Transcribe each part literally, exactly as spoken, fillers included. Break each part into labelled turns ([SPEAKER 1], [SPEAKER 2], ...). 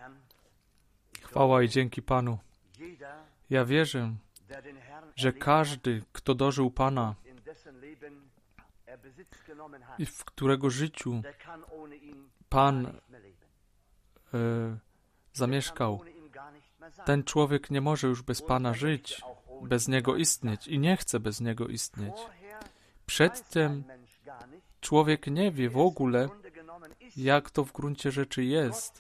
[SPEAKER 1] Chwała i dzięki Panu. Ja wierzę, że każdy, kto dożył Pana i w którego życiu Pan e, zamieszkał, ten człowiek nie może już bez Pana żyć, bez Niego istnieć i nie chce bez Niego istnieć. Przedtem człowiek nie wie w ogóle, jak to w gruncie rzeczy jest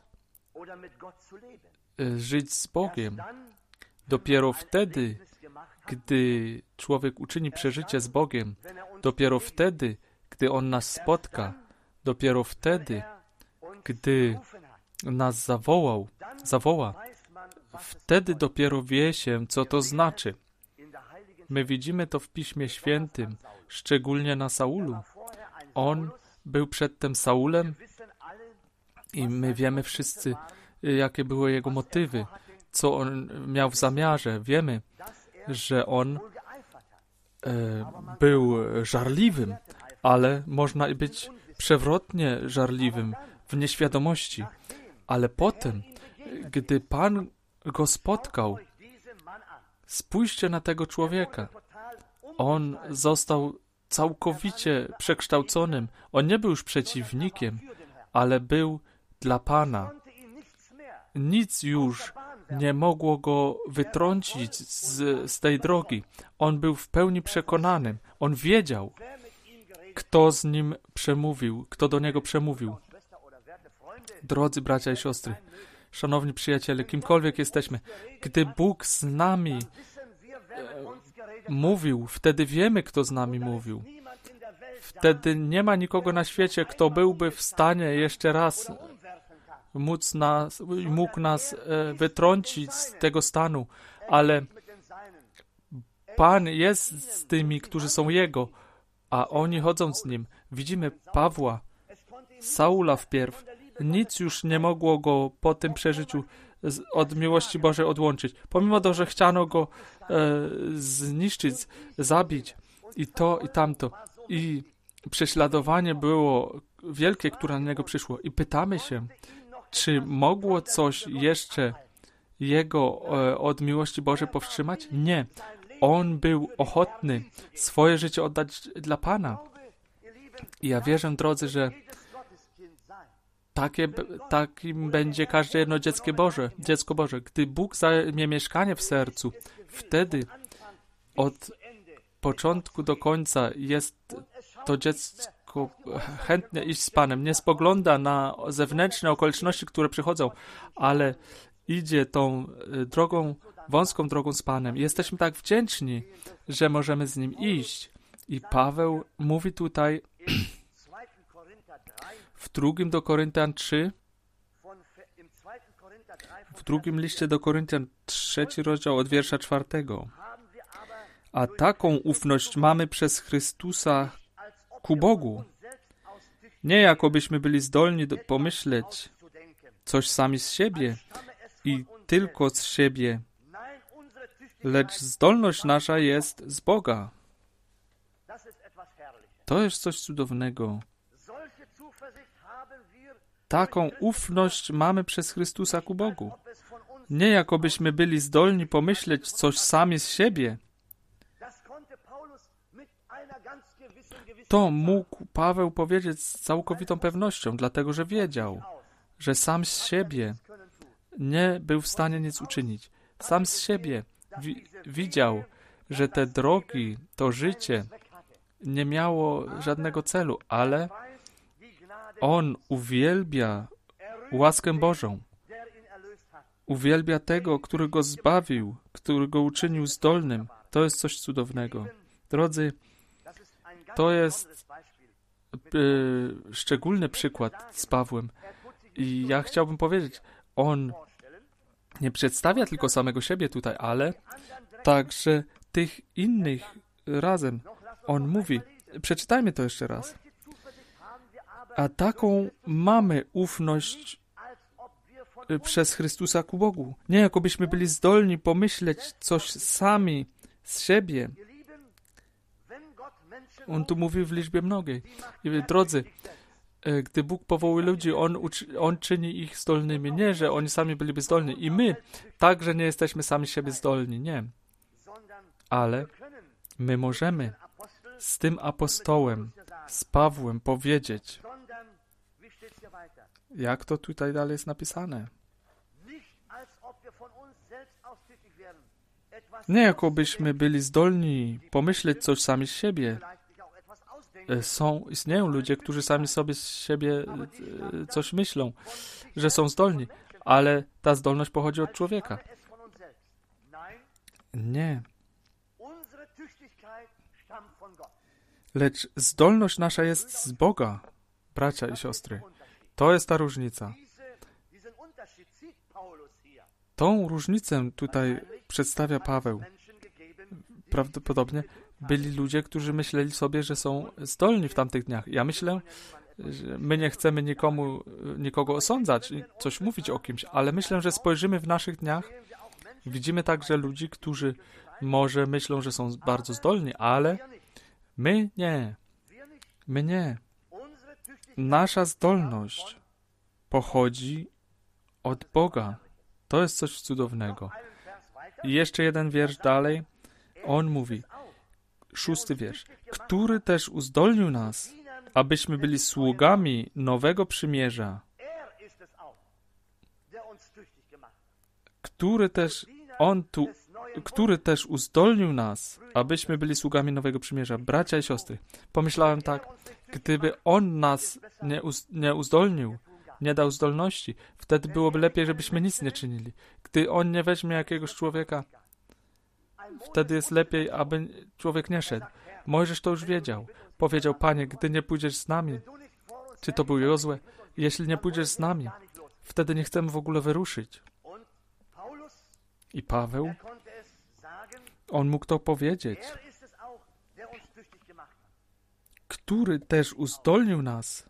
[SPEAKER 1] e, żyć z Bogiem. Dopiero wtedy, gdy człowiek uczyni przeżycie z Bogiem, dopiero wtedy, gdy On nas spotka, dopiero wtedy, gdy nas zawołał, zawoła, wtedy dopiero wie się, co to znaczy. My widzimy to w Piśmie Świętym, szczególnie na Saulu. On był przedtem Saulem i my wiemy wszyscy, jakie były jego motywy, co on miał w zamiarze. Wiemy, że on e, był żarliwym, ale można i być przewrotnie żarliwym w nieświadomości. Ale potem, gdy Pan go spotkał, spójrzcie na tego człowieka. On został całkowicie przekształconym. On nie był już przeciwnikiem, ale był dla Pana. Nic już nie mogło go wytrącić z, z tej drogi. On był w pełni przekonany. On wiedział, kto z nim przemówił, kto do niego przemówił. Drodzy bracia i siostry, szanowni przyjaciele, kimkolwiek jesteśmy, gdy Bóg z nami e, mówił, wtedy wiemy, kto z nami mówił. Wtedy nie ma nikogo na świecie, kto byłby w stanie jeszcze raz móc nas, mógł nas e, wytrącić z tego stanu, ale Pan jest z tymi, którzy są Jego, a oni chodzą z Nim. Widzimy Pawła, Saula wpierw. Nic już nie mogło go po tym przeżyciu z, od miłości Bożej odłączyć. Pomimo to, że chciano go e, zniszczyć, zabić i to, i tamto. I prześladowanie było wielkie, które na niego przyszło. I pytamy się, czy mogło coś jeszcze jego e, od miłości Bożej powstrzymać? Nie. On był ochotny swoje życie oddać dla Pana. I ja wierzę, drodzy, że takie, takim będzie każde jedno dziecko Boże, dziecko Boże. Gdy Bóg zajmie mieszkanie w sercu, wtedy od początku do końca jest to dziecko chętnie iść z Panem. Nie spogląda na zewnętrzne okoliczności, które przychodzą, ale idzie tą drogą, wąską drogą z Panem. I jesteśmy tak wdzięczni, że możemy z Nim iść. I Paweł mówi tutaj w drugim do Koryntian trzy, w drugim liście do Koryntian, trzeci rozdział od wiersza czwartego. A taką ufność mamy przez Chrystusa ku Bogu. Nie jakobyśmy byli zdolni do pomyśleć coś sami z siebie i tylko z siebie, lecz zdolność nasza jest z Boga. To jest coś cudownego. Taką ufność mamy przez Chrystusa ku Bogu. Nie jakobyśmy byli zdolni pomyśleć coś sami z siebie. To mógł Paweł powiedzieć z całkowitą pewnością, dlatego że wiedział, że sam z siebie nie był w stanie nic uczynić. Sam z siebie wi- widział, że te drogi, to życie nie miało żadnego celu, ale on uwielbia łaskę Bożą. Uwielbia tego, który go zbawił, który go uczynił zdolnym. To jest coś cudownego. Drodzy, to jest y, szczególny przykład z Pawłem. I ja chciałbym powiedzieć, on nie przedstawia tylko samego siebie tutaj, ale także tych innych razem. On mówi, przeczytajmy to jeszcze raz. A taką mamy ufność przez Chrystusa ku Bogu. Nie jakobyśmy byli zdolni pomyśleć coś sami z siebie. On tu mówi w liczbie mnogiej. I drodzy, gdy Bóg powołuje ludzi, On, on czyni ich zdolnymi. Nie, że oni sami byliby zdolni. I my także nie jesteśmy sami siebie zdolni. Nie. Ale my możemy z tym apostołem, z Pawłem powiedzieć, jak to tutaj dalej jest napisane. Nie jakobyśmy byli zdolni pomyśleć coś sami z siebie. Są, istnieją ludzie, którzy sami sobie z siebie coś myślą, że są zdolni, ale ta zdolność pochodzi od człowieka. Nie. Lecz zdolność nasza jest z Boga, bracia i siostry. To jest ta różnica. Tą różnicę tutaj przedstawia Paweł. Prawdopodobnie byli ludzie, którzy myśleli sobie, że są zdolni w tamtych dniach. Ja myślę, że my nie chcemy nikomu, nikogo osądzać, coś mówić o kimś, ale myślę, że spojrzymy w naszych dniach, widzimy także ludzi, którzy może myślą, że są bardzo zdolni, ale my nie. My nie. Nasza zdolność pochodzi od Boga. To jest coś cudownego. I jeszcze jeden wiersz dalej. On mówi, szósty wiersz, który też uzdolnił nas, abyśmy byli sługami nowego przymierza, który też, on tu, który też uzdolnił nas, abyśmy byli sługami nowego przymierza. Bracia i siostry, pomyślałem tak, gdyby On nas nie, uz, nie uzdolnił, nie dał zdolności, wtedy byłoby lepiej, żebyśmy nic nie czynili. Gdy On nie weźmie jakiegoś człowieka, wtedy jest lepiej, aby człowiek nie szedł. Mojżesz to już wiedział. Powiedział, Panie, gdy nie pójdziesz z nami, czy to był Jozue, jeśli nie pójdziesz z nami, wtedy nie chcemy w ogóle wyruszyć. I Paweł, on mógł to powiedzieć, który też uzdolnił nas.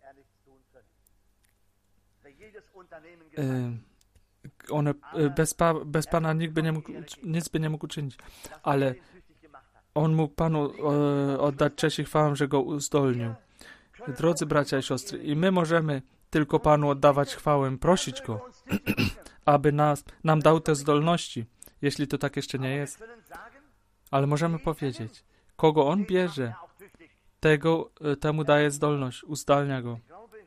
[SPEAKER 1] E, one, bez, pa, bez Pana nikt by nie mógł, nic by nie mógł uczynić, ale on mógł Panu e, oddać cześć i chwałę, że go uzdolnił. Drodzy bracia i siostry, i my możemy tylko Panu oddawać chwałę, prosić Go, aby nas, nam dał te zdolności, jeśli to tak jeszcze nie jest. Ale możemy powiedzieć, kogo On bierze, tego, temu daje zdolność, uzdalnia go.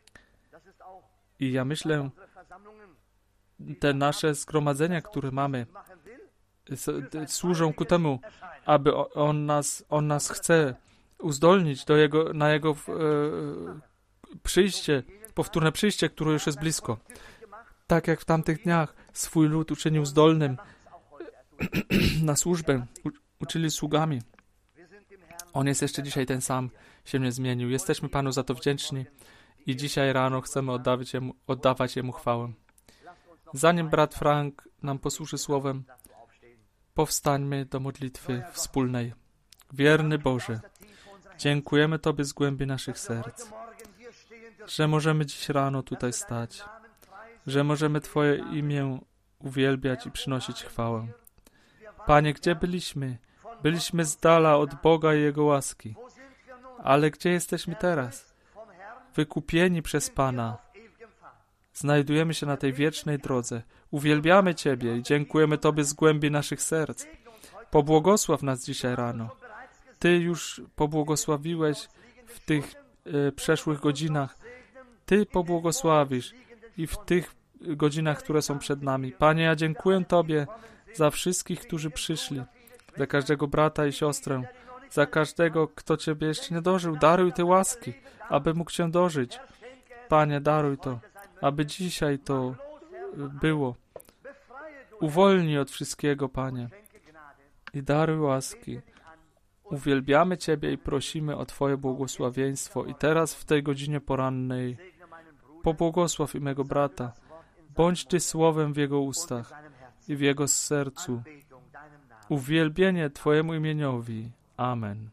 [SPEAKER 1] I ja myślę, te nasze zgromadzenia, które mamy, służą ku temu, aby On nas, on nas chce uzdolnić do jego, na Jego e, przyjście, powtórne przyjście, które już jest blisko. Tak jak w tamtych dniach swój lud uczynił zdolnym na służbę, u, uczyli sługami. On jest jeszcze dzisiaj ten sam, się nie zmienił. Jesteśmy Panu za to wdzięczni i dzisiaj rano chcemy oddawać Jemu, oddawać Jemu chwałę. Zanim brat Frank nam posłuży słowem, powstańmy do modlitwy wspólnej. Wierny Boże, dziękujemy Tobie z głębi naszych serc, że możemy dziś rano tutaj stać, że możemy Twoje imię uwielbiać i przynosić chwałę. Panie, gdzie byliśmy? Byliśmy z dala od Boga i Jego łaski. Ale gdzie jesteśmy teraz? Wykupieni przez Pana. Znajdujemy się na tej wiecznej drodze. Uwielbiamy Ciebie i dziękujemy Tobie z głębi naszych serc. Pobłogosław nas dzisiaj rano. Ty już pobłogosławiłeś w tych e, przeszłych godzinach. Ty pobłogosławisz i w tych godzinach, które są przed nami. Panie, ja dziękuję Tobie za wszystkich, którzy przyszli, za każdego brata i siostrę, za każdego, kto Ciebie jeszcze nie dożył. Daruj te łaski, aby mógł się dożyć. Panie, daruj to, aby dzisiaj to było. Uwolnij od wszystkiego, Panie, i daruj łaski. Uwielbiamy Ciebie i prosimy o Twoje błogosławieństwo. I teraz w tej godzinie porannej pobłogosław i mego brata. Bądź Ty słowem w jego ustach i w jego sercu. Uwielbienie Twojemu imieniowi. Amen.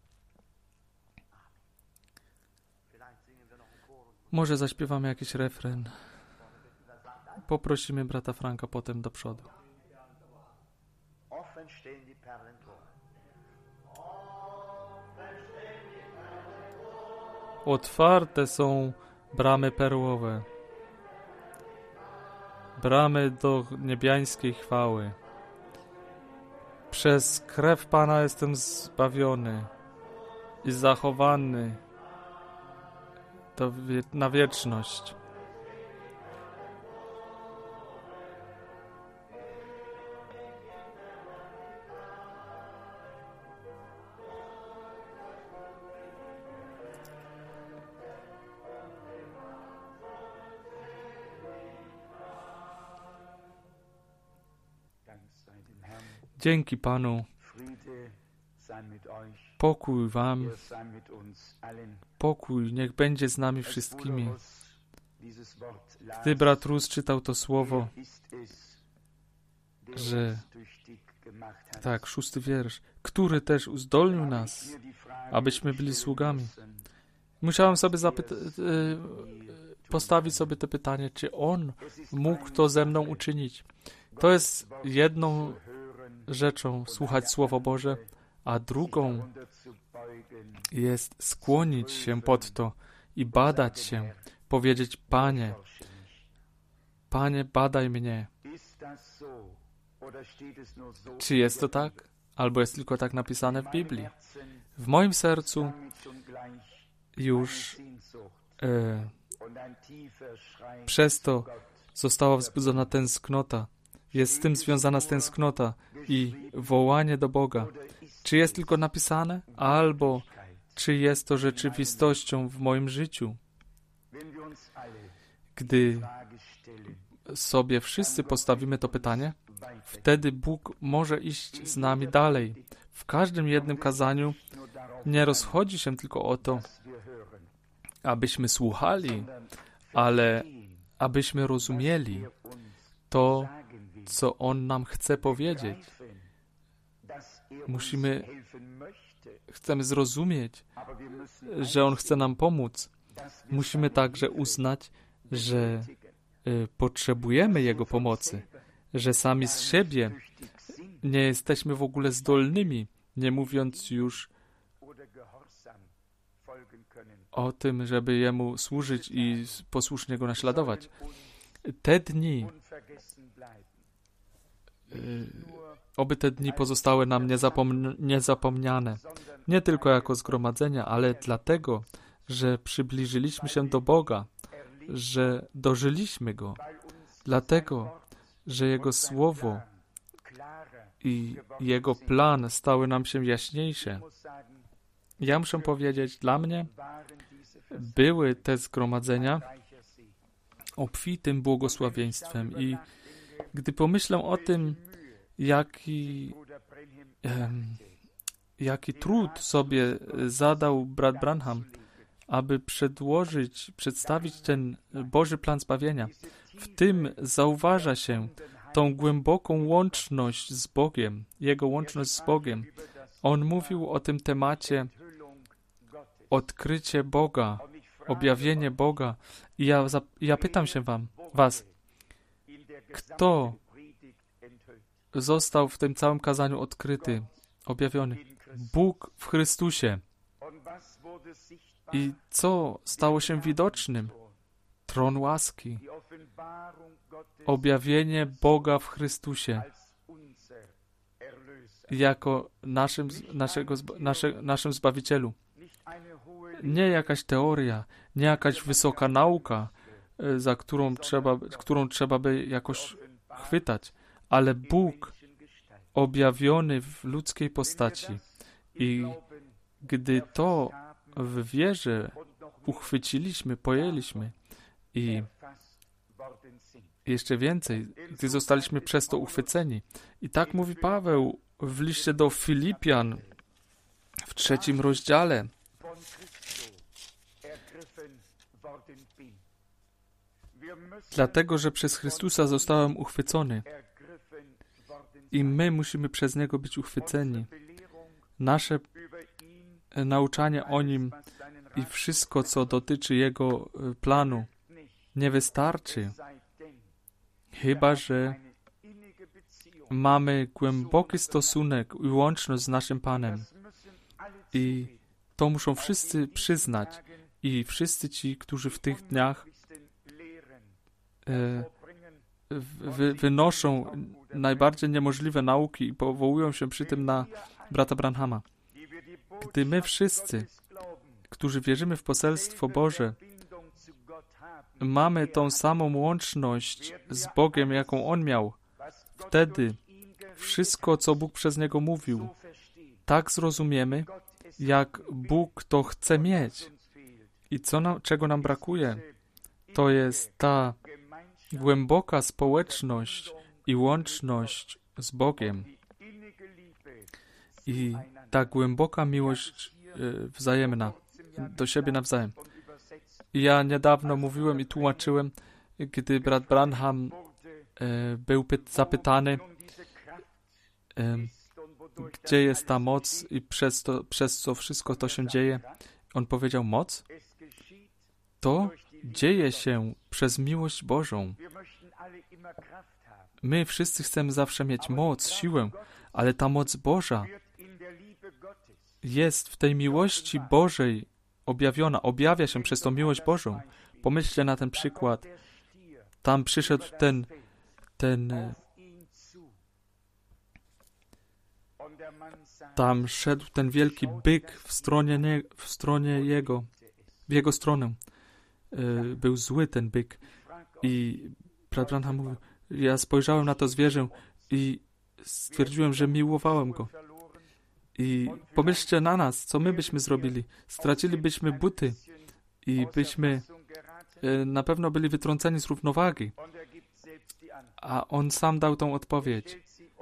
[SPEAKER 1] Może zaśpiewamy jakiś refren. Poprosimy brata Franka potem do przodu. Otwarte są bramy perłowe. Bramy do niebiańskiej chwały. Przez krew Pana jestem zbawiony i zachowany do, na wieczność. Dzięki Panu. Pokój Wam. Pokój niech będzie z nami wszystkimi. Gdy brat Rus czytał to słowo, że tak, szósty wiersz, który też uzdolnił nas, abyśmy byli sługami. Musiałem sobie zapyta- postawić sobie to pytanie, czy On mógł to ze mną uczynić. To jest jedną rzeczą słuchać Słowo Boże, a drugą jest skłonić się pod to i badać się, powiedzieć: Panie, Panie, badaj mnie. Czy jest to tak? Albo jest tylko tak napisane w Biblii? W moim sercu już e, przez to została wzbudzona tęsknota. Jest z tym związana tęsknota i wołanie do Boga. Czy jest tylko napisane, albo czy jest to rzeczywistością w moim życiu? Gdy sobie wszyscy postawimy to pytanie, wtedy Bóg może iść z nami dalej. W każdym jednym kazaniu nie rozchodzi się tylko o to, abyśmy słuchali, ale abyśmy rozumieli to, co On nam chce powiedzieć. Musimy, chcemy zrozumieć, że On chce nam pomóc. Musimy także uznać, że y, potrzebujemy Jego pomocy, że sami z siebie nie jesteśmy w ogóle zdolnymi, nie mówiąc już o tym, żeby Jemu służyć i posłusznie Go naśladować. Te dni, y, oby te dni pozostały nam niezapom- niezapomniane, nie tylko jako zgromadzenia, ale dlatego, że przybliżyliśmy się do Boga, że dożyliśmy Go, dlatego, że Jego Słowo i Jego plan stały nam się jaśniejsze. Ja muszę powiedzieć, dla mnie były te zgromadzenia obfitym błogosławieństwem i gdy pomyślę o tym, jaki, em, jaki trud sobie zadał brat Branham, aby przedłożyć, przedstawić ten Boży plan zbawienia, w tym zauważa się tą głęboką łączność z Bogiem, Jego łączność z Bogiem. On mówił o tym temacie odkrycie Boga, objawienie Boga. I ja, ja pytam się wam, was, kto został w tym całym kazaniu odkryty, objawiony? Bóg w Chrystusie. I co stało się widocznym? Tron łaski. Objawienie Boga w Chrystusie jako naszym, naszego, nasze, naszym Zbawicielu. Nie jakaś teoria, nie jakaś wysoka nauka, za którą trzeba, którą trzeba by jakoś chwytać, ale Bóg objawiony w ludzkiej postaci. I gdy to w wierze uchwyciliśmy, pojęliśmy i jeszcze więcej, gdy zostaliśmy przez to uchwyceni. I tak mówi Paweł w liście do Filipian w trzecim rozdziale. Dlatego, że przez Chrystusa zostałem uchwycony i my musimy przez Niego być uchwyceni. Nasze nauczanie o Nim i wszystko, co dotyczy Jego planu, nie wystarczy, chyba że mamy głęboki stosunek i łączność z naszym Panem. I to muszą wszyscy przyznać. I wszyscy ci, którzy w tych dniach e, wy, wynoszą najbardziej niemożliwe nauki i powołują się przy tym na brata Branhama. Gdy my wszyscy, którzy wierzymy w poselstwo Boże, mamy tą samą łączność z Bogiem, jaką On miał, wtedy wszystko, co Bóg przez Niego mówił, tak zrozumiemy, jak Bóg to chce mieć. I co nam, czego nam brakuje, to jest ta głęboka społeczność i łączność z Bogiem. I ta głęboka miłość y, wzajemna, do siebie nawzajem. I ja niedawno mówiłem i tłumaczyłem, gdy brat Branham y, był py- zapytany, y, gdzie jest ta moc i przez, to, przez co wszystko to się dzieje. On powiedział, moc? To dzieje się przez miłość Bożą. My wszyscy chcemy zawsze mieć moc, siłę, ale ta moc Boża jest w tej miłości Bożej objawiona, objawia się przez tą miłość Bożą. Pomyślcie na ten przykład. Tam przyszedł ten, ten tam szedł ten wielki byk w stronie, nie, w stronie jego, w jego stronę. Yy, był zły ten byk. I brat Branham mówił, ja spojrzałem na to zwierzę i stwierdziłem, że miłowałem go. I pomyślcie na nas, co my byśmy zrobili. Stracilibyśmy buty i byśmy yy, na pewno byli wytrąceni z równowagi. A on sam dał tą odpowiedź.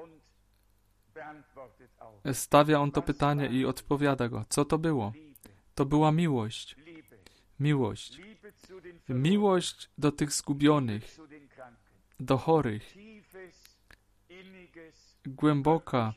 [SPEAKER 1] Stawia on to pytanie i odpowiada go. Co to było? To była miłość. Miłość. Miłość do tych zgubionych, do chorych. Głęboka,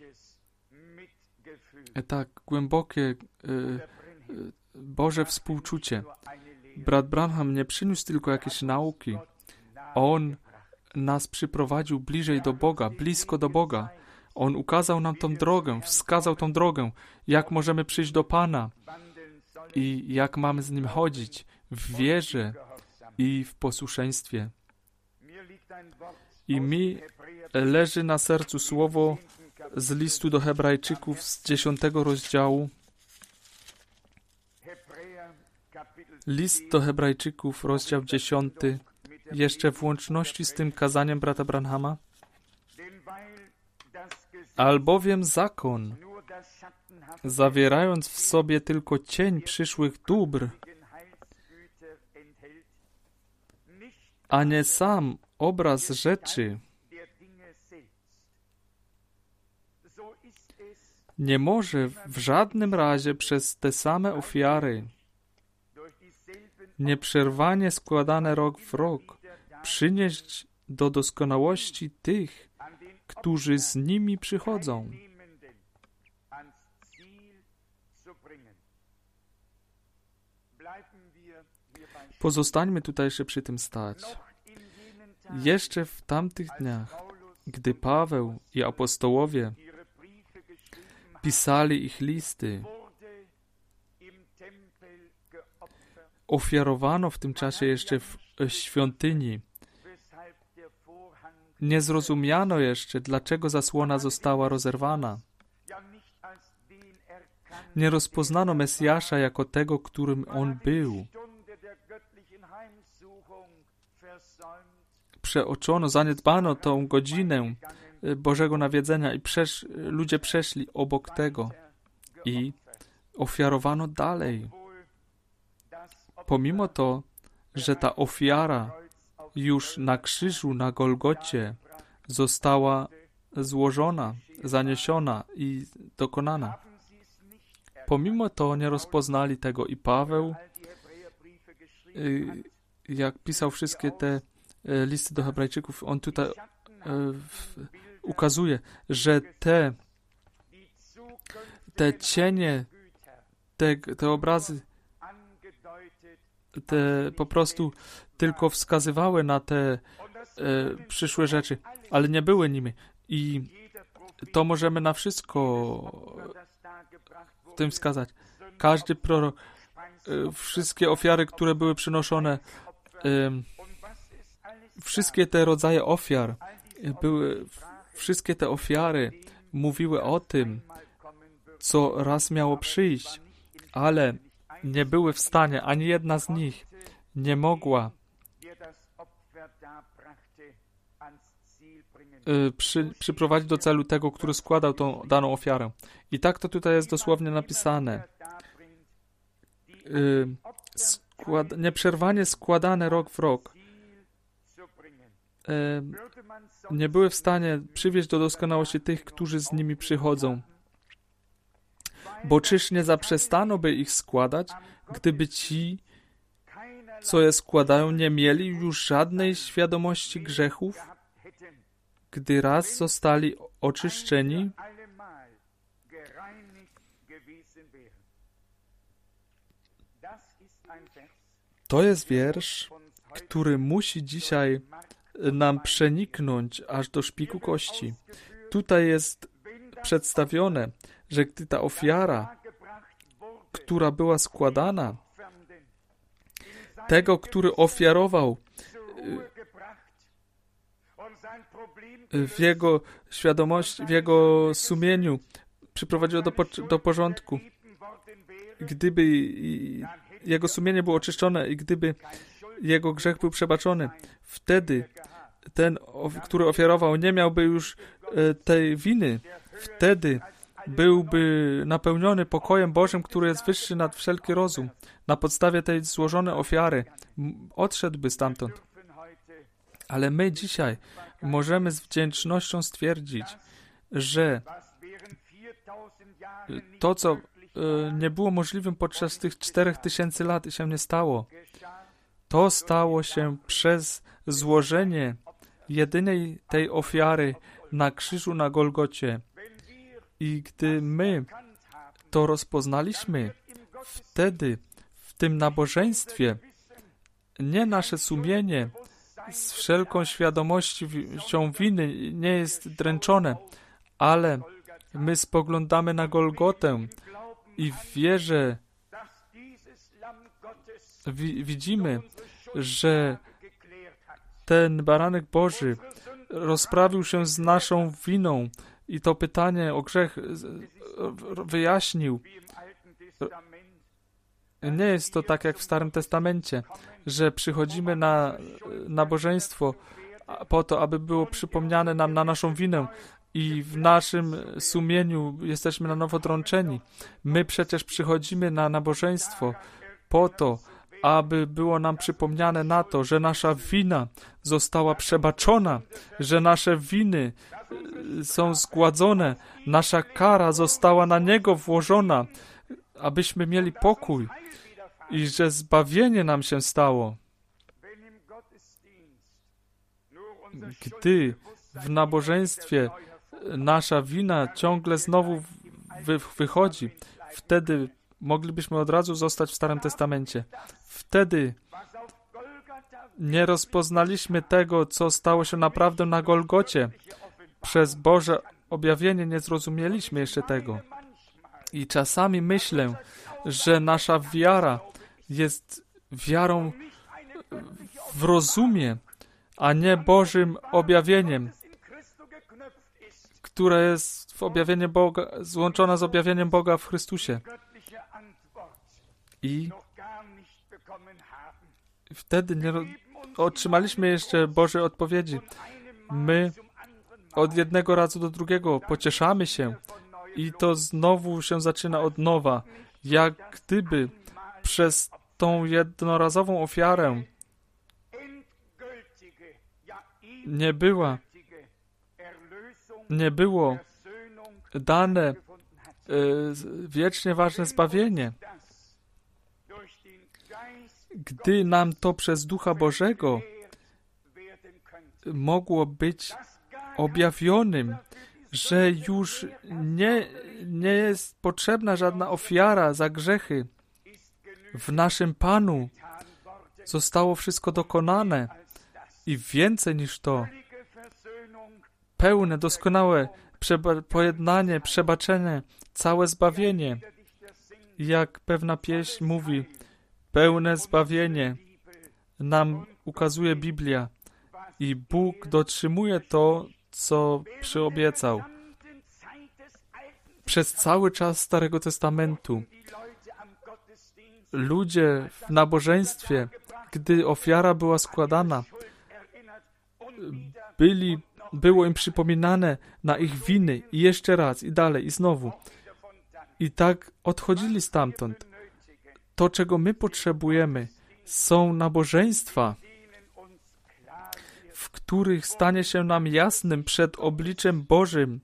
[SPEAKER 1] tak, głębokie e, e, Boże współczucie. Brat Branham nie przyniósł tylko jakieś nauki. On nas przyprowadził bliżej do Boga, blisko do Boga. On ukazał nam tą drogę, wskazał tą drogę, jak możemy przyjść do Pana i jak mamy z Nim chodzić w wierze i w posłuszeństwie. I mi leży na sercu słowo z listu do Hebrajczyków z dziesiątego rozdziału. List do Hebrajczyków, rozdział dziesiąty, jeszcze w łączności z tym kazaniem brata Branhama. Albowiem zakon, zawierając w sobie tylko cień przyszłych dóbr, a nie sam obraz rzeczy, nie może w żadnym razie przez te same ofiary, nieprzerwanie składane rok w rok, przynieść do doskonałości tych, którzy z nimi przychodzą. Pozostańmy tutaj jeszcze przy tym stać. Jeszcze w tamtych dniach, gdy Paweł i apostołowie pisali ich listy, ofiarowano w tym czasie jeszcze w świątyni. Nie zrozumiano jeszcze, dlaczego zasłona została rozerwana. Nie rozpoznano Mesjasza jako tego, którym On był. Przeoczono, zaniedbano tą godzinę Bożego nawiedzenia i przesz, ludzie przeszli obok tego i ofiarowano dalej. Pomimo to, że ta ofiara już na krzyżu, na Golgocie została złożona, zaniesiona i dokonana. Pomimo to nie rozpoznali tego i Paweł, jak pisał wszystkie te listy do Hebrajczyków, on tutaj ukazuje, że te, te cienie, te, te obrazy, te po prostu tylko wskazywały na te e, przyszłe rzeczy, ale nie były nimi. I to możemy na wszystko w tym wskazać. Każdy prorok wszystkie ofiary, które były przynoszone, wszystkie te rodzaje ofiar, były, wszystkie te ofiary mówiły o tym, co raz miało przyjść, ale nie były w stanie, ani jedna z nich nie mogła Przy, przyprowadzić do celu tego, który składał tą daną ofiarę. I tak to tutaj jest dosłownie napisane. Skład, nieprzerwanie składane rok w rok nie były w stanie przywieźć do doskonałości tych, którzy z nimi przychodzą. Bo czyż nie zaprzestano by ich składać, gdyby ci, co je składają, nie mieli już żadnej świadomości grzechów, gdy raz zostali oczyszczeni? To jest wiersz, który musi dzisiaj nam przeniknąć aż do szpiku kości. Tutaj jest przedstawione, że gdy ta ofiara, która była składana, tego, który ofiarował, w jego świadomości, w jego sumieniu przyprowadziło do, do porządku. Gdyby jego sumienie było oczyszczone i gdyby jego grzech był przebaczony, wtedy ten, który ofiarował, nie miałby już tej winy. Wtedy byłby napełniony pokojem Bożym, który jest wyższy nad wszelki rozum. Na podstawie tej złożonej ofiary odszedłby stamtąd. Ale my dzisiaj możemy z wdzięcznością stwierdzić, że to, co nie było możliwym podczas tych czterech tysięcy lat i się nie stało, to stało się przez złożenie jedynej tej ofiary na krzyżu na Golgocie. I gdy my to rozpoznaliśmy, wtedy w tym nabożeństwie nie nasze sumienie z wszelką świadomością winy nie jest dręczone, ale my spoglądamy na Golgotę i w wierze wi- widzimy, że ten baranek Boży rozprawił się z naszą winą i to pytanie o grzech wyjaśnił. Nie jest to tak jak w Starym Testamencie, że przychodzimy na nabożeństwo po to, aby było przypomniane nam na naszą winę i w naszym sumieniu jesteśmy na nowo drączeni. My przecież przychodzimy na nabożeństwo po to, aby było nam przypomniane na to, że nasza wina została przebaczona, że nasze winy są zgładzone, nasza kara została na Niego włożona, abyśmy mieli pokój i że zbawienie nam się stało. Gdy w nabożeństwie nasza wina ciągle znowu wy- wychodzi, wtedy moglibyśmy od razu zostać w Starym Testamencie. Wtedy nie rozpoznaliśmy tego, co stało się naprawdę na Golgocie. Przez Boże objawienie nie zrozumieliśmy jeszcze tego. I czasami myślę, że nasza wiara jest wiarą w rozumie, a nie Bożym objawieniem, które jest w objawienie Boga, złączona z objawieniem Boga w Chrystusie. I wtedy nie otrzymaliśmy jeszcze Bożej odpowiedzi. My od jednego razu do drugiego pocieszamy się i to znowu się zaczyna od nowa, jak gdyby przez tą jednorazową ofiarę nie była, nie było dane e, wiecznie ważne zbawienie. Gdy nam to przez Ducha Bożego mogło być objawionym, że już nie, nie jest potrzebna żadna ofiara za grzechy. W naszym Panu zostało wszystko dokonane i więcej niż to. Pełne, doskonałe przeba- pojednanie, przebaczenie, całe zbawienie. Jak pewna pieśń mówi, pełne zbawienie nam ukazuje Biblia i Bóg dotrzymuje to, co przyobiecał. Przez cały czas Starego Testamentu ludzie w nabożeństwie, gdy ofiara była składana, byli, było im przypominane na ich winy i jeszcze raz, i dalej, i znowu. I tak odchodzili stamtąd. To, czego my potrzebujemy, są nabożeństwa, w których stanie się nam jasnym przed obliczem Bożym,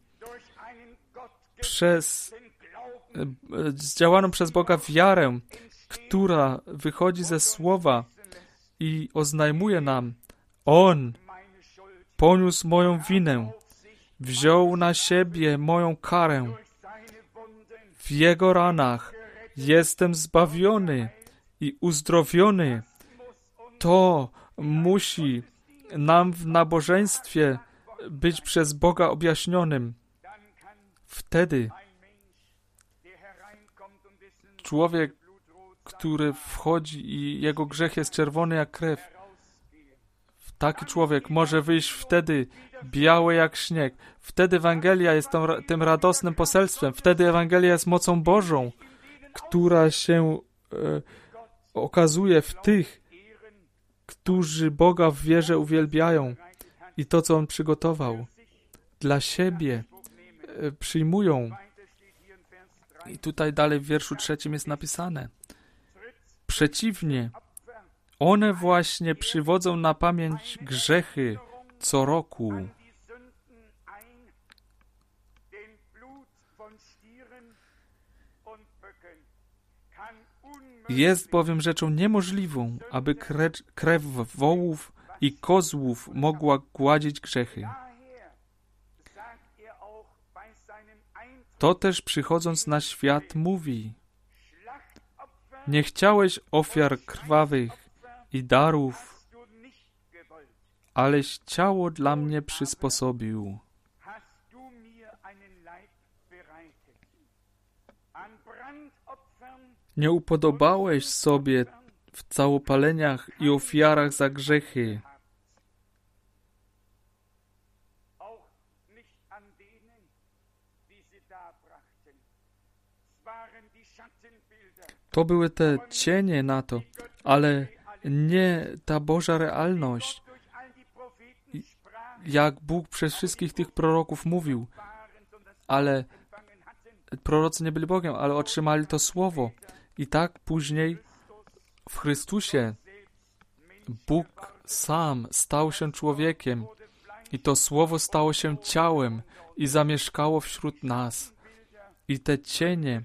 [SPEAKER 1] przez zdziałaną przez Boga wiarę, która wychodzi ze Słowa i oznajmuje nam: On poniósł moją winę, wziął na siebie moją karę. W Jego ranach jestem zbawiony i uzdrowiony. To musi nam w nabożeństwie być przez Boga objaśnionym. Wtedy człowiek, który wchodzi i jego grzech jest czerwony jak krew, taki człowiek może wyjść wtedy biały jak śnieg. Wtedy Ewangelia jest tą, tym radosnym poselstwem. Wtedy Ewangelia jest mocą Bożą, która się e, okazuje w tych, którzy Boga w wierze uwielbiają i to, co On przygotował dla siebie, e, przyjmują. I tutaj dalej w wierszu trzecim jest napisane: przeciwnie, one właśnie przywodzą na pamięć grzechy co roku. Jest bowiem rzeczą niemożliwą, aby krew, krew wołów i kozłów mogła gładzić grzechy. To też przychodząc na świat mówi: nie chciałeś ofiar krwawych i darów, aleś ciało dla mnie przysposobił. Nie upodobałeś sobie w całopaleniach i ofiarach za grzechy. To były te cienie na to, ale nie ta Boża realność. Jak Bóg przez wszystkich tych proroków mówił, ale prorocy nie byli Bogiem, ale otrzymali to Słowo. I tak później w Chrystusie Bóg sam stał się człowiekiem i to Słowo stało się ciałem i zamieszkało wśród nas. I te cienie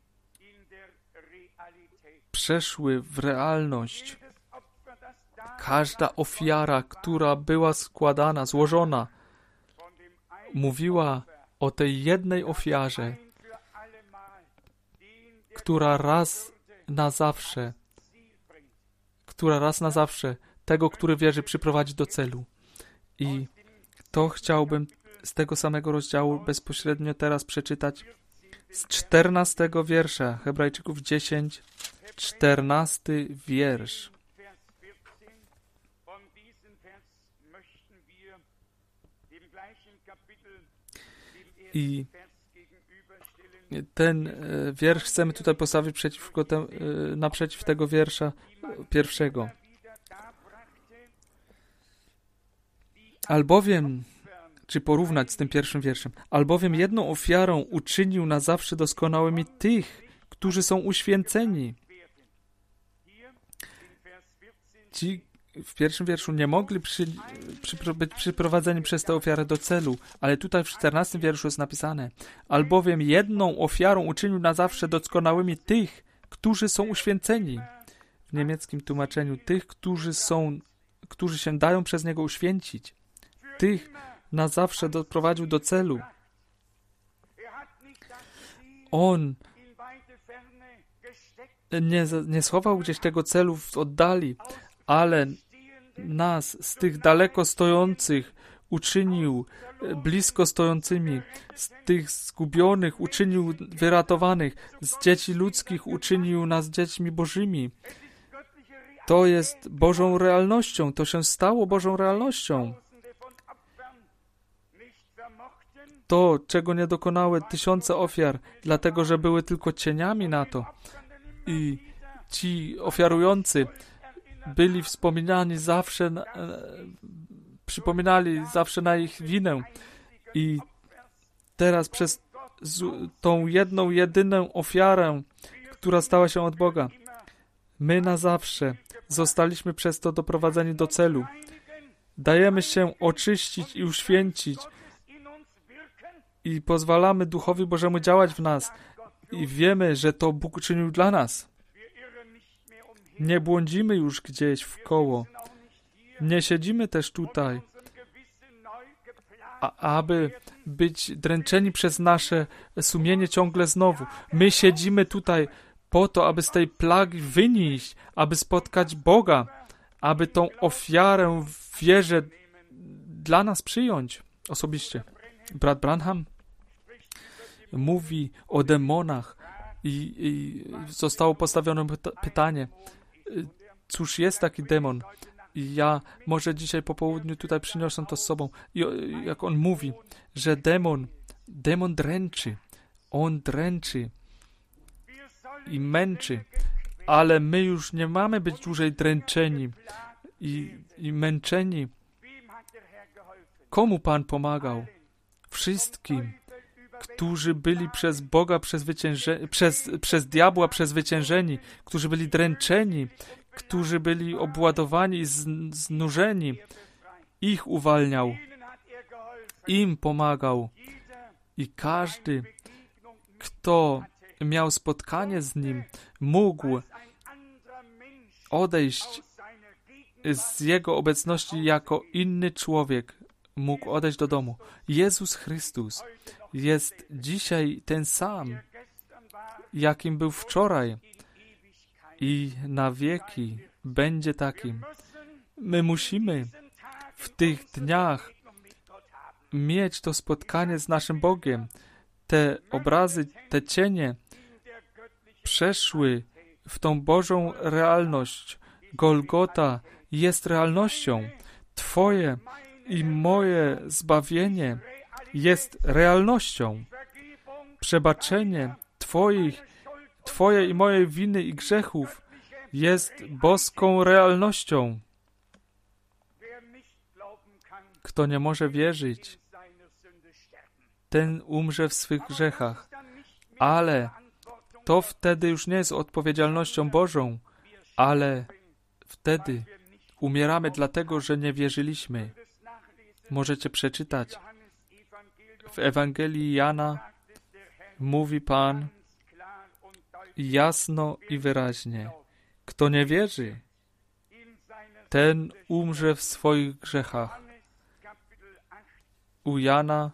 [SPEAKER 1] przeszły w realność. Każda ofiara, która była składana, złożona, mówiła o tej jednej ofiarze, która raz na zawsze, która raz na zawsze tego, który wierzy, przyprowadzi do celu. I to chciałbym z tego samego rozdziału bezpośrednio teraz przeczytać z czternastego wiersza, Hebrajczyków dziesięć, czternasty wiersz. I ten wiersz chcemy tutaj postawić przeciwko te, naprzeciw tego wiersza pierwszego. Albowiem, czy porównać z tym pierwszym wierszem, albowiem jedną ofiarą uczynił na zawsze doskonałymi tych, którzy są uświęceni. Ci w pierwszym wierszu nie mogli przy, przy, być przyprowadzeni przez tę ofiarę do celu, ale tutaj w czternastym wierszu jest napisane: albowiem jedną ofiarą uczynił na zawsze doskonałymi tych, którzy są uświęceni. W niemieckim tłumaczeniu tych, którzy są, którzy się dają przez Niego uświęcić. Tych na zawsze doprowadził do celu. On nie, nie schował gdzieś tego celu w oddali, ale nas z tych daleko stojących uczynił blisko stojącymi, z tych zgubionych uczynił wyratowanych, z dzieci ludzkich uczynił nas dziećmi bożymi. To jest Bożą realnością. To się stało Bożą realnością. To, czego nie dokonały tysiące ofiar, dlatego, że były tylko cieniami na to. I ci ofiarujący byli wspominani zawsze, na, przypominali zawsze na ich winę. I teraz przez z, tą jedną, jedyną ofiarę, która stała się od Boga, my na zawsze zostaliśmy przez to doprowadzeni do celu. Dajemy się oczyścić i uświęcić i pozwalamy Duchowi Bożemu działać w nas i wiemy, że to Bóg uczynił dla nas. Nie błądzimy już gdzieś w koło. Nie siedzimy też tutaj, a, aby być dręczeni przez nasze sumienie ciągle znowu. My siedzimy tutaj po to, aby z tej plagi wynieść, aby spotkać Boga, aby tą ofiarę w wierze dla nas przyjąć osobiście. Brat Branham mówi o demonach i, i zostało postawione pytanie, cóż jest taki demon? I ja może dzisiaj po południu tutaj przyniosę to z sobą. I jak on mówi, że demon, demon dręczy, on dręczy i męczy, ale my już nie mamy być dłużej dręczeni i, i męczeni. Komu Pan pomagał? Wszystkim, którzy byli przez Boga przezwyciężeni, przez, przez diabła przezwyciężeni, którzy byli dręczeni, którzy byli obładowani i znużeni. Ich uwalniał, im pomagał. I każdy, kto miał spotkanie z Nim, mógł odejść z Jego obecności jako inny człowiek. Mógł odejść do domu. Jezus Chrystus jest dzisiaj ten sam, jakim był wczoraj i na wieki będzie takim. My musimy w tych dniach mieć to spotkanie z naszym Bogiem. Te obrazy, te cienie przeszły w tą Bożą realność. Golgota jest realnością. Twoje i moje zbawienie jest realnością. Przebaczenie Twoich, Twoje i mojej winy i grzechów jest boską realnością. Kto nie może wierzyć, ten umrze w swych grzechach. Ale to wtedy już nie jest odpowiedzialnością Bożą, ale wtedy umieramy dlatego, że nie wierzyliśmy. Możecie przeczytać. W Ewangelii Jana mówi Pan jasno i wyraźnie. Kto nie wierzy, ten umrze w swoich grzechach. U Jana,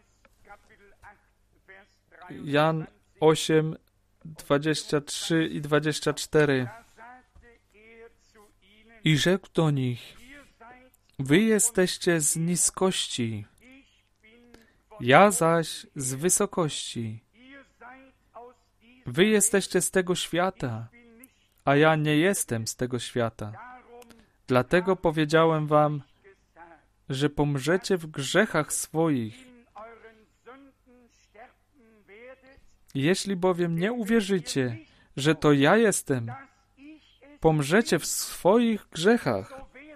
[SPEAKER 1] Jan osiem, dwadzieścia trzy i dwadzieścia cztery. I rzekł do nich, wy jesteście z niskości, ja zaś z wysokości. Wy jesteście z tego świata, a ja nie jestem z tego świata. Dlatego powiedziałem wam, że pomrzecie w grzechach swoich. Jeśli bowiem nie uwierzycie, że to ja jestem, pomrzecie w swoich grzechach.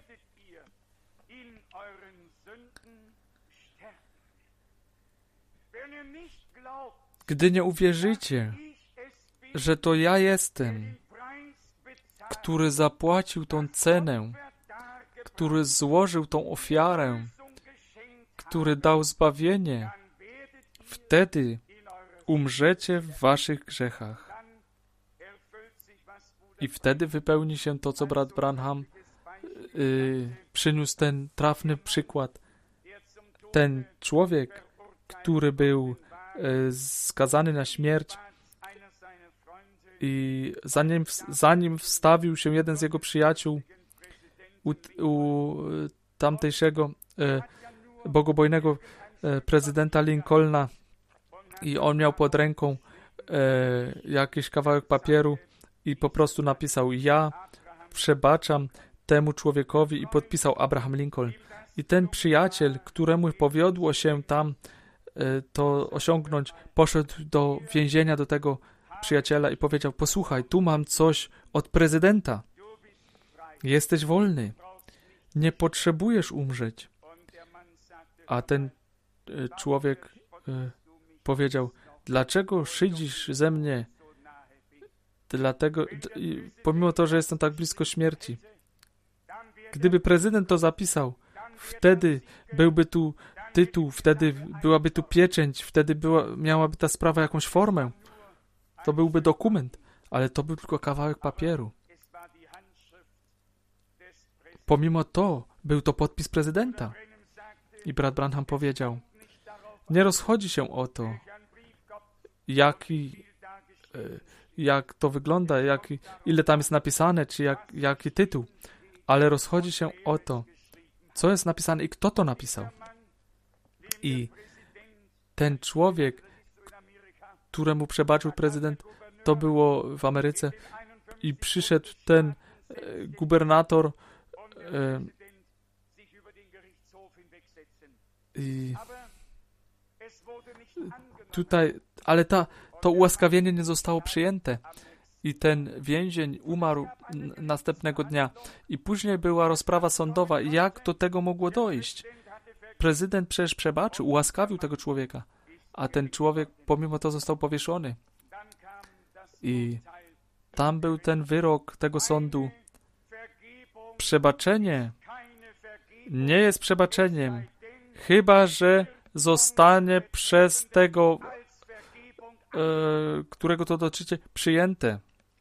[SPEAKER 1] Gdy nie uwierzycie, że to ja jestem, który zapłacił tą cenę, który złożył tą ofiarę, który dał zbawienie, wtedy umrzecie w waszych grzechach. I wtedy wypełni się to, co brat Branham yy, przyniósł ten trafny przykład. Ten człowiek, który był yy, skazany na śmierć i zanim, zanim wstawił się jeden z jego przyjaciół u, u tamtejszego yy, bogobojnego yy, prezydenta Lincolna i on miał pod ręką yy, jakiś kawałek papieru i po prostu napisał ja przebaczam temu człowiekowi i podpisał Abraham Lincoln. I ten przyjaciel, któremu powiodło się tam to osiągnąć, poszedł do więzienia do tego przyjaciela i powiedział: posłuchaj, tu mam coś od prezydenta. Jesteś wolny. Nie potrzebujesz umrzeć. A ten człowiek powiedział: dlaczego szydzisz ze mnie? Dlatego, pomimo to, że jestem tak blisko śmierci. Gdyby prezydent to zapisał, wtedy byłby tu tytuł, wtedy byłaby tu pieczęć, wtedy była, miałaby ta sprawa jakąś formę. To byłby dokument, ale to był tylko kawałek papieru. Pomimo to, był to podpis prezydenta. I brat Branham powiedział: nie rozchodzi się o to, jaki, jak to wygląda, jak, ile tam jest napisane, czy jak, jaki tytuł, ale rozchodzi się o to, co jest napisane i kto to napisał. I ten człowiek, któremu przebaczył prezydent, to było w Ameryce, i przyszedł ten e, gubernator e, i tutaj, ale ta, to ułaskawienie nie zostało przyjęte. I ten więzień umarł n- następnego dnia. I później była rozprawa sądowa. Jak do tego mogło dojść? Prezydent przecież przebaczył, ułaskawił tego człowieka. A ten człowiek pomimo to został powieszony. I tam był ten wyrok tego sądu. Przebaczenie nie jest przebaczeniem, chyba że zostanie przez tego, e, którego to dotyczy, przyjęte.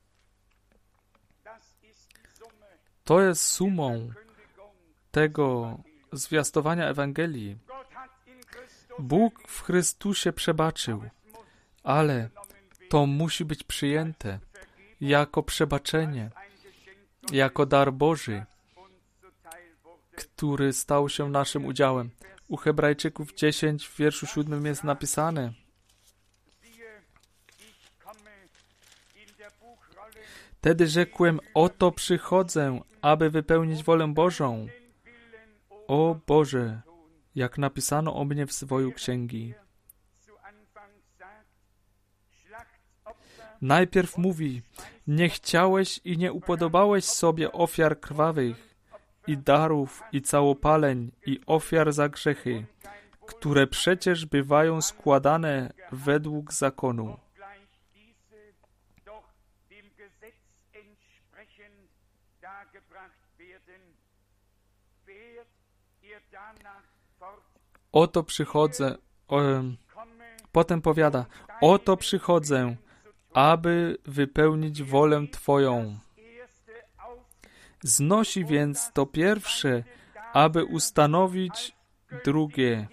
[SPEAKER 1] To jest sumą tego zwiastowania Ewangelii. Bóg w Chrystusie przebaczył, ale to musi być przyjęte jako przebaczenie, jako dar Boży, który stał się naszym udziałem. U Hebrajczyków dziesięć w wierszu siódmym jest napisane: wtedy rzekłem: oto przychodzę, aby wypełnić wolę Bożą. O Boże, jak napisano o mnie w swoju księgi. Najpierw mówi: nie chciałeś i nie upodobałeś sobie ofiar krwawych i darów i całopaleń i ofiar za grzechy, które przecież bywają składane według zakonu. Oto przychodzę, o, potem powiada: oto przychodzę, aby wypełnić wolę Twoją. Znosi więc to pierwsze, aby ustanowić drugie.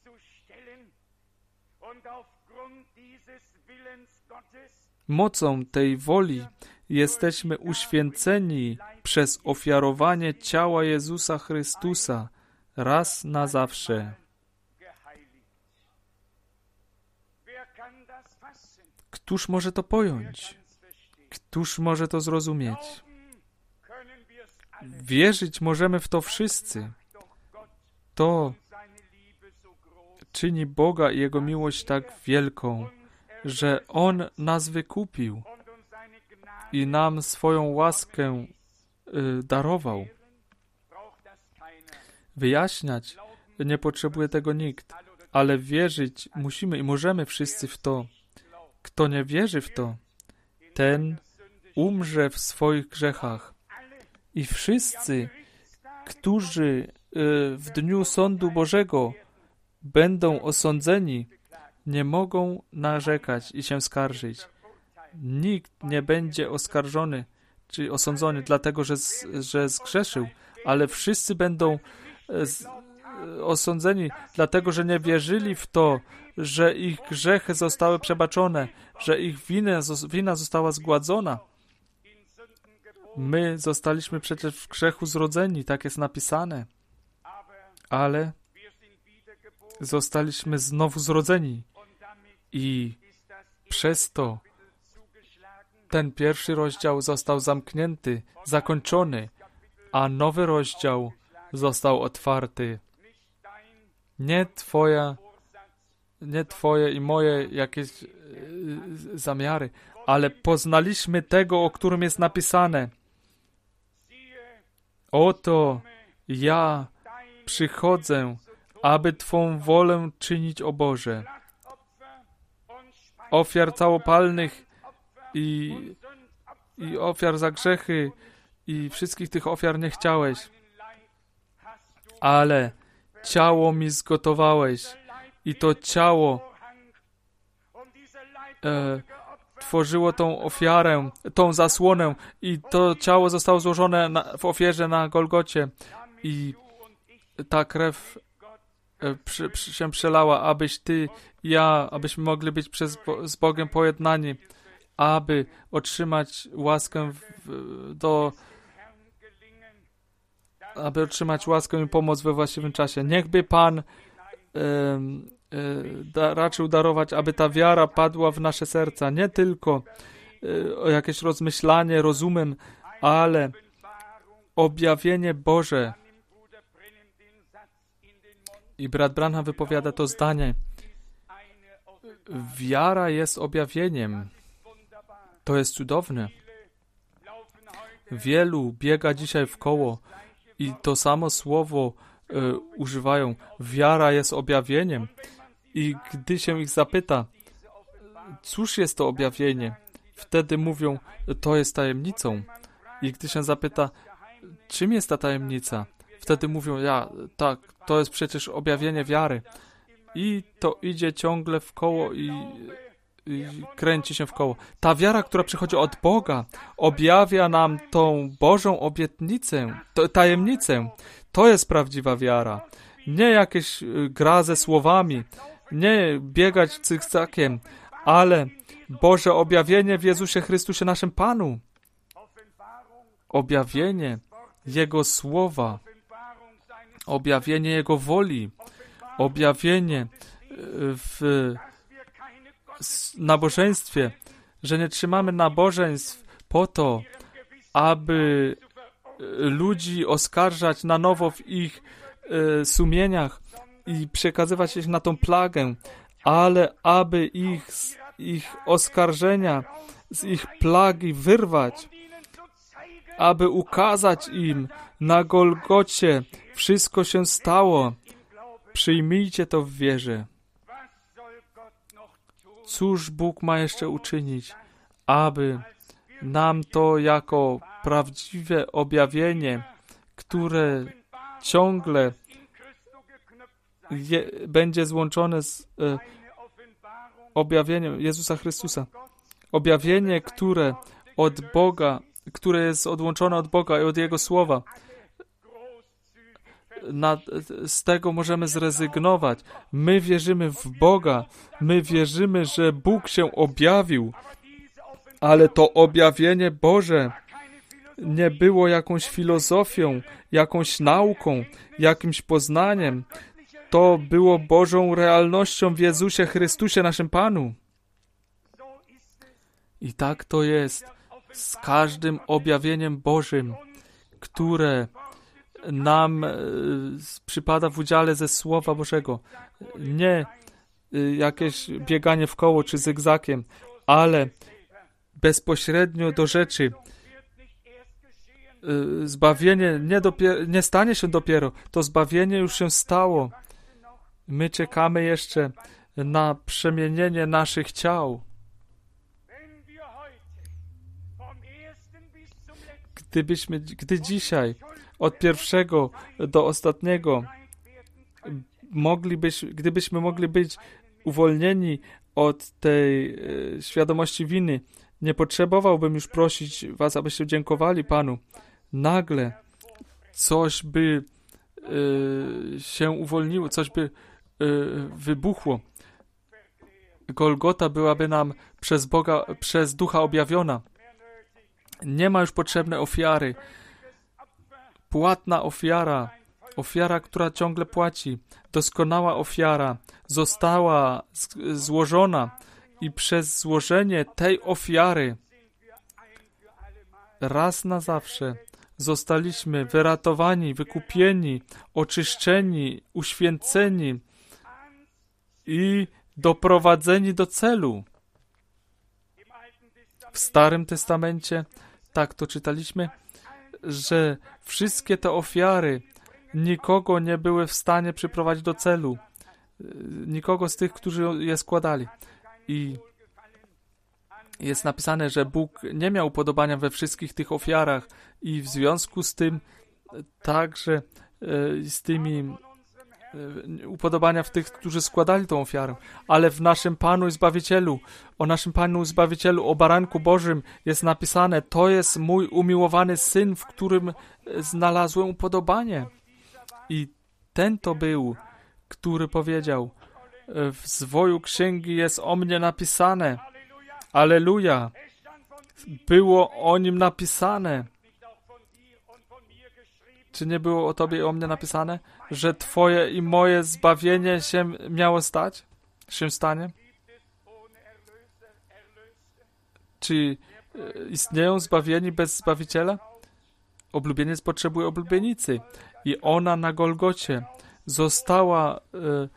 [SPEAKER 1] Mocą tej woli jesteśmy uświęceni przez ofiarowanie ciała Jezusa Chrystusa raz na zawsze. Któż może to pojąć? Któż może to zrozumieć? Wierzyć możemy w to wszyscy. To czyni Boga i Jego miłość tak wielką, że On nas wykupił i nam swoją łaskę y, darował. Wyjaśniać nie potrzebuje tego nikt, ale wierzyć musimy i możemy wszyscy w to. Kto nie wierzy w to, ten umrze w swoich grzechach. I wszyscy, którzy w dniu sądu Bożego będą osądzeni, nie mogą narzekać i się skarżyć. Nikt nie będzie oskarżony czy osądzony dlatego, że, że zgrzeszył, ale wszyscy będą z, osądzeni dlatego, że nie wierzyli w to, że ich grzechy zostały przebaczone, że ich wina, wina została zgładzona. My zostaliśmy przecież w grzechu zrodzeni, tak jest napisane, ale zostaliśmy znowu zrodzeni i przez to ten pierwszy rozdział został zamknięty, zakończony, a nowy rozdział został otwarty. Nie twoja, nie twoje i moje jakieś e, zamiary, ale poznaliśmy tego, o którym jest napisane. Oto ja przychodzę, aby Twą wolę czynić, o Boże. Ofiar całopalnych i, i ofiar za grzechy i wszystkich tych ofiar nie chciałeś, ale ciało mi zgotowałeś i to ciało e, tworzyło tą ofiarę, tą zasłonę i to ciało zostało złożone na, w ofierze na Golgocie i ta krew e, przy, przy, się przelała, abyś Ty i ja, abyśmy mogli być przez, z Bogiem pojednani, aby otrzymać łaskę w, do aby otrzymać łaskę i pomoc we właściwym czasie. Niechby Pan e, e, da, raczył darować, aby ta wiara padła w nasze serca. Nie tylko e, o jakieś rozmyślanie rozumem, ale objawienie Boże. I brat Branham wypowiada to zdanie. Wiara jest objawieniem. To jest cudowne. Wielu biega dzisiaj w koło i to samo słowo e, używają. Wiara jest objawieniem. I gdy się ich zapyta, cóż jest to objawienie? Wtedy mówią, to jest tajemnicą. I gdy się zapyta, czym jest ta tajemnica? Wtedy mówią, ja, tak, to jest przecież objawienie wiary. I to idzie ciągle w koło i, i kręci się w koło. Ta wiara, która przychodzi od Boga, objawia nam tą Bożą obietnicę, to, tajemnicę. To jest prawdziwa wiara. Nie jakieś gra ze słowami, nie biegać cykcakiem, ale Boże objawienie w Jezusie Chrystusie naszym Panu. Objawienie Jego słowa, objawienie Jego woli, objawienie w nabożeństwie, że nie trzymamy nabożeństw po to, aby ludzi oskarżać na nowo w ich e, sumieniach i przekazywać ich na tą plagę, ale aby ich z ich oskarżenia, z ich plagi wyrwać, aby ukazać im na Golgocie wszystko się stało. Przyjmijcie to w wierze. Cóż Bóg ma jeszcze uczynić, aby nam to jako prawdziwe objawienie, które ciągle je, będzie złączone z e, objawieniem Jezusa Chrystusa. Objawienie, które od Boga, które jest odłączone od Boga i od Jego Słowa. Na, z tego możemy zrezygnować. My wierzymy w Boga. My wierzymy, że Bóg się objawił. Ale to objawienie Boże nie było jakąś filozofią, jakąś nauką, jakimś poznaniem. To było Bożą realnością w Jezusie Chrystusie, naszym Panu. I tak to jest z każdym objawieniem Bożym, które nam e, przypada w udziale ze Słowa Bożego. Nie e, jakieś bieganie w koło czy zygzakiem, ale bezpośrednio do rzeczy. E, zbawienie nie, dopiero, nie stanie się dopiero. To zbawienie już się stało. My czekamy jeszcze na przemienienie naszych ciał. Gdybyśmy, gdy dzisiaj od pierwszego do ostatniego moglibyś, gdybyśmy mogli być uwolnieni od tej e, świadomości winy, nie potrzebowałbym już prosić was, abyście dziękowali Panu. Nagle coś by e, się uwolniło, coś by e, wybuchło. Golgota byłaby nam przez Boga, przez Ducha objawiona. Nie ma już potrzebnej ofiary. Płatna ofiara, ofiara, która ciągle płaci, doskonała ofiara została z- złożona i przez złożenie tej ofiary raz na zawsze zostaliśmy wyratowani, wykupieni, oczyszczeni, uświęceni i doprowadzeni do celu. W Starym Testamencie, tak to czytaliśmy, że wszystkie te ofiary nikogo nie były w stanie przyprowadzić do celu. Nikogo z tych, którzy je składali. I jest napisane, że Bóg nie miał upodobania we wszystkich tych ofiarach i w związku z tym także z tymi upodobania w tych, którzy składali tą ofiarę. Ale w naszym Panu i Zbawicielu, o naszym Panu i Zbawicielu, o Baranku Bożym jest napisane, to jest mój umiłowany Syn, w którym znalazłem upodobanie. I ten to był, który powiedział, w zwoju księgi jest o mnie napisane. Alleluja. Było o nim napisane. Czy nie było o tobie i o mnie napisane, że twoje i moje zbawienie się miało stać? Się stanie? Czy istnieją zbawieni bez Zbawiciela? Oblubieniec potrzebuje oblubienicy. I ona na Golgocie została y,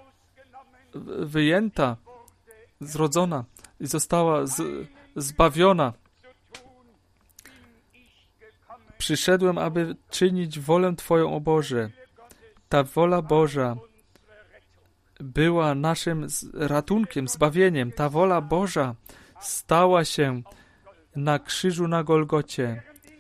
[SPEAKER 1] wyjęta, zrodzona i została z, zbawiona. Przyszedłem, aby czynić wolę Twoją, o Boże. Ta wola Boża była naszym ratunkiem, zbawieniem. Ta wola Boża stała się na krzyżu na Golgocie.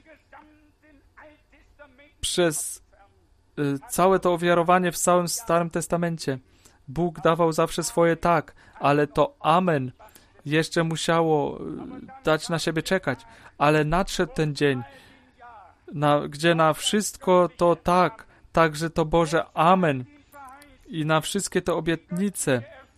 [SPEAKER 1] Przez y, całe to ofiarowanie w całym Starym Testamencie Bóg dawał zawsze swoje tak, ale to amen jeszcze musiało y, dać na siebie czekać. Ale nadszedł ten dzień, na, gdzie na wszystko to tak, także to Boże amen i na wszystkie te obietnice,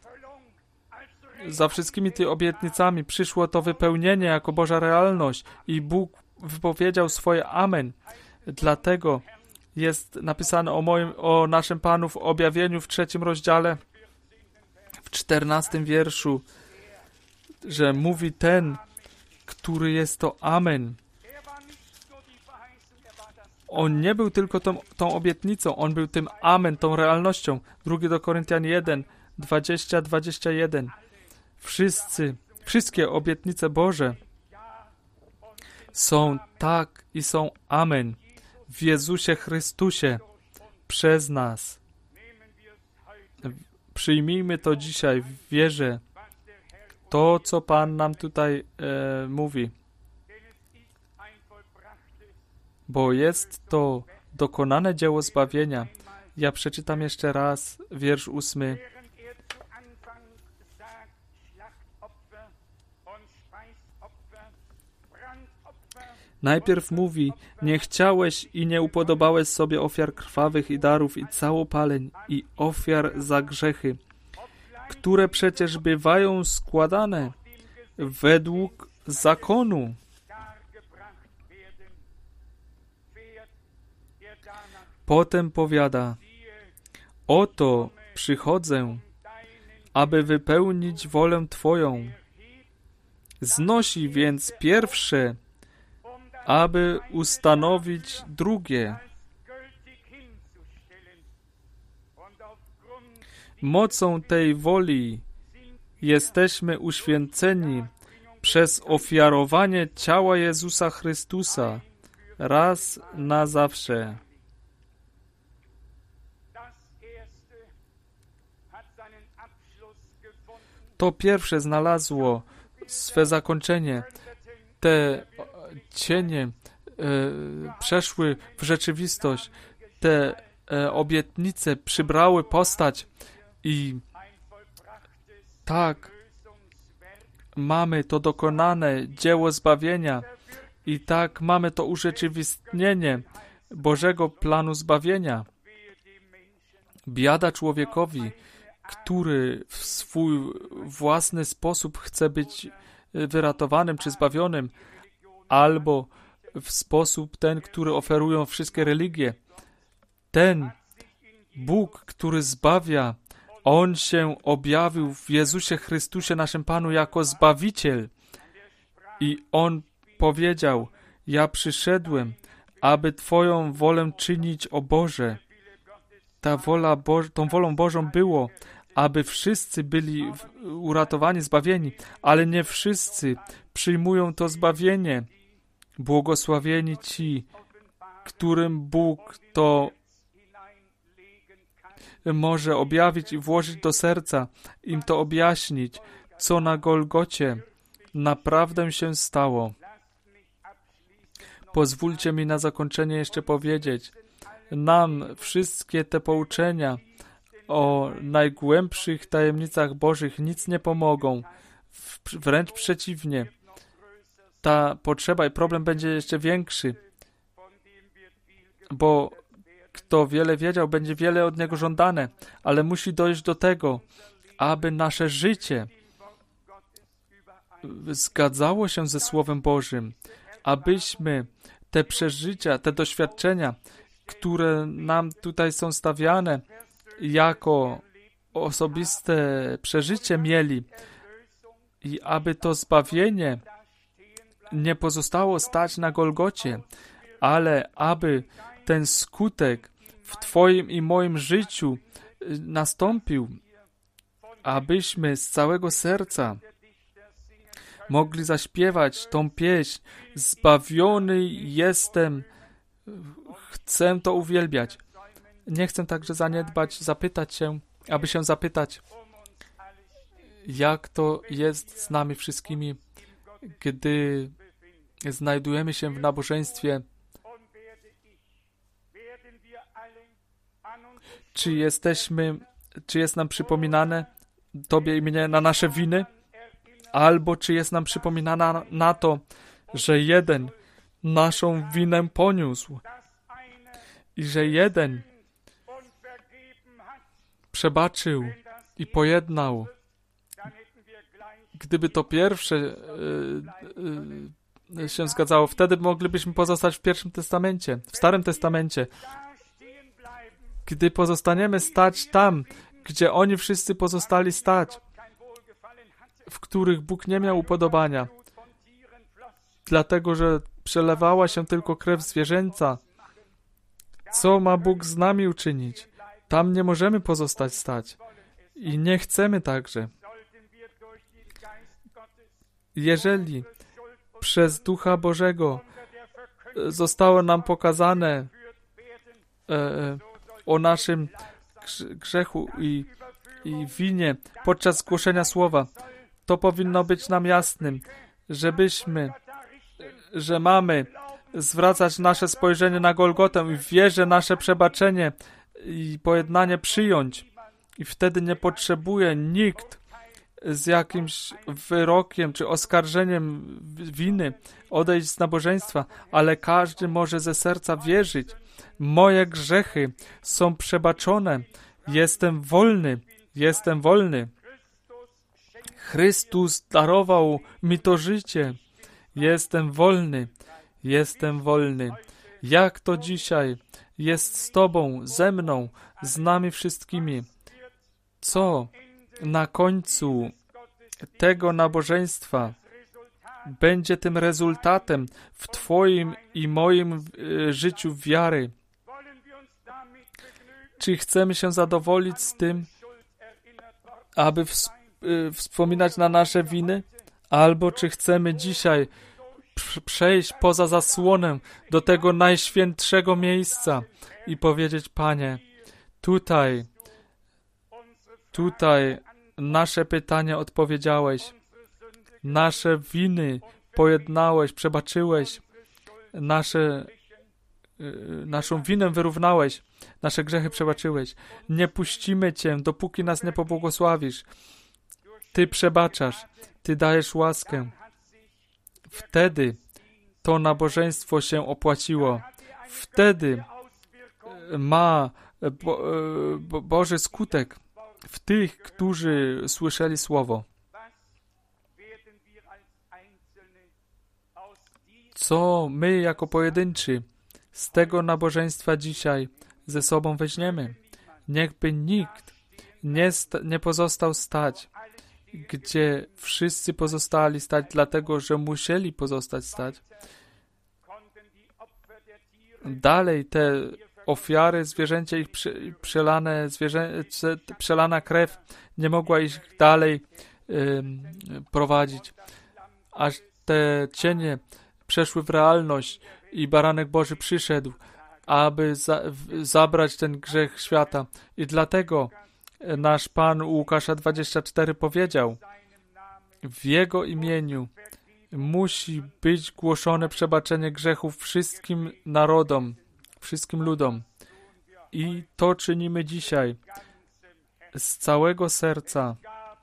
[SPEAKER 1] za wszystkimi tymi obietnicami przyszło to wypełnienie jako Boża realność i Bóg wypowiedział swoje amen. Dlatego jest napisane o moim, o naszym Panu w objawieniu w trzecim rozdziale, w czternastym wierszu, że mówi ten, który jest to amen. On nie był tylko tą, tą obietnicą, on był tym amen, tą realnością. Drugi do Koryntian jeden, dwadzieścia, dwadzieścia jeden. Wszyscy, wszystkie obietnice Boże są tak i są amen w Jezusie Chrystusie przez nas. Przyjmijmy to dzisiaj w wierze, to co Pan nam tutaj e, mówi. Bo jest to dokonane dzieło zbawienia. Ja przeczytam jeszcze raz wiersz ósmy. Najpierw mówi, nie chciałeś i nie upodobałeś sobie ofiar krwawych i darów i całopaleń i ofiar za grzechy, które przecież bywają składane według zakonu. Potem powiada, oto przychodzę, aby wypełnić wolę Twoją. Znosi więc pierwsze, aby ustanowić drugie. Mocą tej woli jesteśmy uświęceni przez ofiarowanie ciała Jezusa Chrystusa raz na zawsze. To pierwsze znalazło swe zakończenie. Te cienie e, przeszły w rzeczywistość. Te e, obietnice przybrały postać i tak mamy to dokonane dzieło zbawienia i tak mamy to urzeczywistnienie Bożego planu zbawienia. Biada człowiekowi, który w swój własny sposób chce być wyratowanym czy zbawionym, albo w sposób ten, który oferują wszystkie religie. Ten Bóg, który zbawia, On się objawił w Jezusie Chrystusie, naszym Panu, jako Zbawiciel. I On powiedział, Ja przyszedłem, aby Twoją wolę czynić, o Boże. Ta wola Boż- tą wolą Bożą było, aby wszyscy byli uratowani, zbawieni, ale nie wszyscy przyjmują to zbawienie. Błogosławieni ci, którym Bóg to może objawić i włożyć do serca, im to objaśnić, co na Golgocie naprawdę się stało. Pozwólcie mi na zakończenie jeszcze powiedzieć, nam wszystkie te pouczenia o najgłębszych tajemnicach Bożych nic nie pomogą. Wręcz przeciwnie. Ta potrzeba i problem będzie jeszcze większy, bo kto wiele wiedział, będzie wiele od niego żądane, ale musi dojść do tego, aby nasze życie zgadzało się ze Słowem Bożym, abyśmy te przeżycia, te doświadczenia, które nam tutaj są stawiane jako osobiste przeżycie mieli i aby to zbawienie nie pozostało stać na Golgocie, ale aby ten skutek w Twoim i moim życiu nastąpił, abyśmy z całego serca mogli zaśpiewać tą pieśń: zbawiony jestem, chcę to uwielbiać. Nie chcę także zaniedbać, zapytać się, aby się zapytać, jak to jest z nami wszystkimi, gdy znajdujemy się w nabożeństwie. Czy jesteśmy, czy jest nam przypominane Tobie i mnie na nasze winy? Albo czy jest nam przypominana na to, że jeden naszą winę poniósł i że jeden przebaczył i pojednał. Gdyby to pierwsze yy, yy, się zgadzało, wtedy moglibyśmy pozostać w Pierwszym Testamencie, w Starym Testamencie. Gdy pozostaniemy stać tam, gdzie oni wszyscy pozostali stać, w których Bóg nie miał upodobania, dlatego że przelewała się tylko krew zwierzęca, co ma Bóg z nami uczynić? Tam nie możemy pozostać stać i nie chcemy także. Jeżeli przez Ducha Bożego zostało nam pokazane e, o naszym grzechu i, i winie podczas głoszenia słowa, to powinno być nam jasnym, żebyśmy, że mamy zwracać nasze spojrzenie na Golgotę i w wierze nasze przebaczenie i pojednanie przyjąć. I wtedy nie potrzebuje nikt z jakimś wyrokiem czy oskarżeniem winy odejść z nabożeństwa, ale każdy może ze serca wierzyć. Moje grzechy są przebaczone. Jestem wolny. Jestem wolny. Chrystus darował mi to życie. Jestem wolny. Jestem wolny. Jak to dzisiaj jest z Tobą, ze mną, z nami wszystkimi? Co na końcu tego nabożeństwa będzie tym rezultatem w Twoim i moim y, życiu wiary? Czy chcemy się zadowolić z tym, aby ws- y, wspominać na nasze winy? Albo czy chcemy dzisiaj p- przejść poza zasłonę do tego najświętszego miejsca i powiedzieć: Panie, tutaj, tutaj nasze pytania odpowiedziałeś, nasze winy pojednałeś, przebaczyłeś, nasze, y, naszą winę wyrównałeś, nasze grzechy przebaczyłeś. Nie puścimy Cię, dopóki nas nie pobłogosławisz. Ty przebaczasz, Ty dajesz łaskę. Wtedy to nabożeństwo się opłaciło. Wtedy ma Bo, bo, Boży skutek w tych, którzy słyszeli Słowo. Co my jako pojedynczy z tego nabożeństwa dzisiaj ze sobą weźmiemy? Niechby nikt nie, sta- nie pozostał stać, gdzie wszyscy pozostali stać, dlatego że musieli pozostać stać, dalej te ofiary, zwierzęcie ich przelane, zwierzę, przelana krew nie mogła ich dalej ym, prowadzić, aż te cienie przeszły w realność i Baranek Boży przyszedł, aby za, w, zabrać ten grzech świata. I dlatego nasz Pan u Łukasza dwadzieścia cztery powiedział: w Jego imieniu musi być głoszone przebaczenie grzechów wszystkim narodom, wszystkim ludom. I to czynimy dzisiaj z całego serca.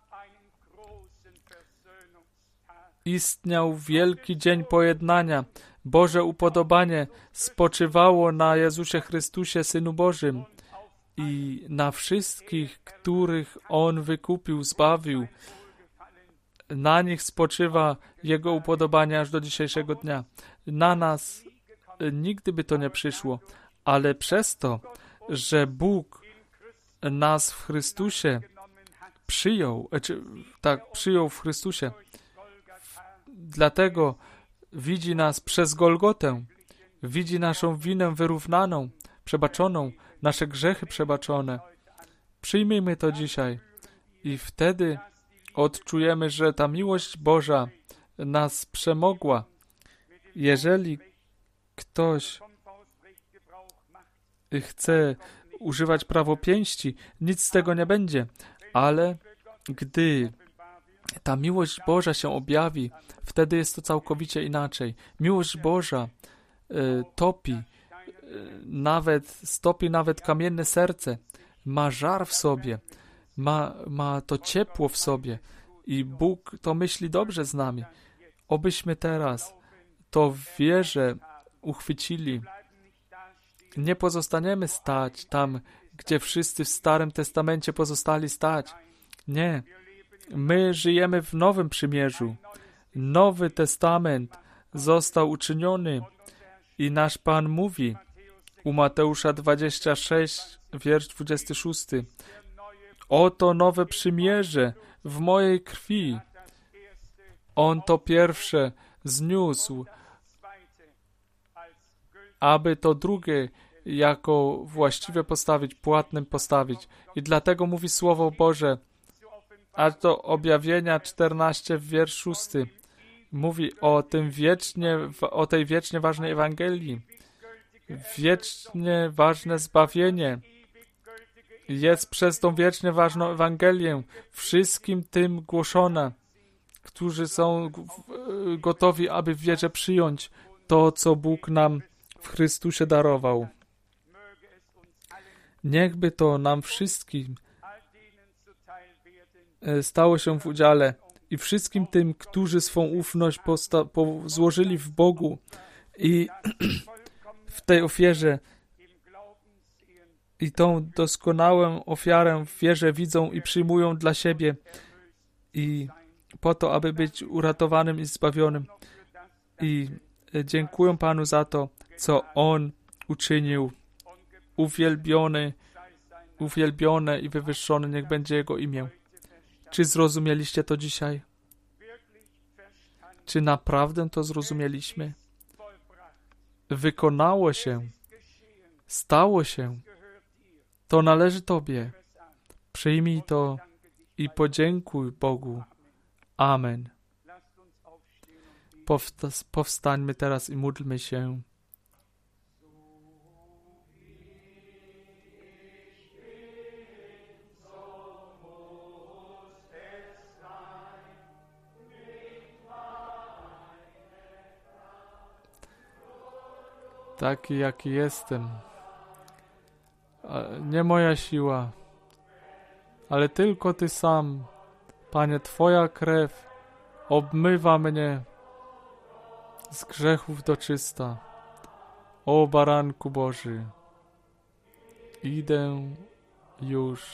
[SPEAKER 1] Istniał wielki dzień pojednania. Boże upodobanie spoczywało na Jezusie Chrystusie, Synu Bożym, i na wszystkich, których On wykupił, zbawił. Na nich spoczywa Jego upodobanie aż do dzisiejszego dnia. Na nas nigdy by to nie przyszło, ale przez to, że Bóg nas w Chrystusie przyjął, czy, tak, przyjął w Chrystusie, dlatego widzi nas przez Golgotę, widzi naszą winę wyrównaną, przebaczoną, nasze grzechy przebaczone. Przyjmijmy to dzisiaj i wtedy odczujemy, że ta miłość Boża nas przemogła. Jeżeli ktoś chce używać prawopięści, nic z tego nie będzie, ale gdy ta miłość Boża się objawi, wtedy jest to całkowicie inaczej. Miłość Boża y, topi, y, nawet stopi nawet kamienne serce, ma żar w sobie, ma, ma to ciepło w sobie i Bóg to myśli dobrze z nami. Obyśmy teraz to w wierze uchwycili. Nie pozostaniemy stać tam, gdzie wszyscy w Starym Testamencie pozostali stać. Nie. My żyjemy w Nowym Przymierzu. Nowy Testament został uczyniony i nasz Pan mówi u Mateusza dwadzieścia sześć, wiersz dwudziesty szósty. Oto nowe przymierze w mojej krwi. On to pierwsze zniósł, aby to drugie jako właściwe postawić, płatnym postawić. I dlatego mówi Słowo Boże, a to Objawienia czternaście, wiersz szósty. Mówi o tym wiecznie, o tej wiecznie ważnej Ewangelii. Wiecznie ważne zbawienie jest przez tą wiecznie ważną Ewangelię wszystkim tym głoszone, którzy są gotowi, aby w wierze przyjąć to, co Bóg nam w Chrystusie darował. Niechby to nam wszystkim stało się w udziale i wszystkim tym, którzy swą ufność posta- po- złożyli w Bogu i w tej ofierze i tą doskonałą ofiarę w wierze widzą i przyjmują dla siebie i po to, aby być uratowanym i zbawionym. I dziękuję Panu za to, co On uczynił. Uwielbiony, uwielbione i wywyższone niech będzie Jego imię. Czy zrozumieliście to dzisiaj? Czy naprawdę to zrozumieliśmy? Wykonało się. Stało się. To należy Tobie. Przyjmij to i podziękuj Bogu. Amen. Powsta- powstańmy teraz i módlmy się. Taki, jaki jestem. Nie moja siła, ale tylko Ty sam. Panie, Twoja krew obmywa mnie z grzechów do czysta. O Baranku Boży, idę już.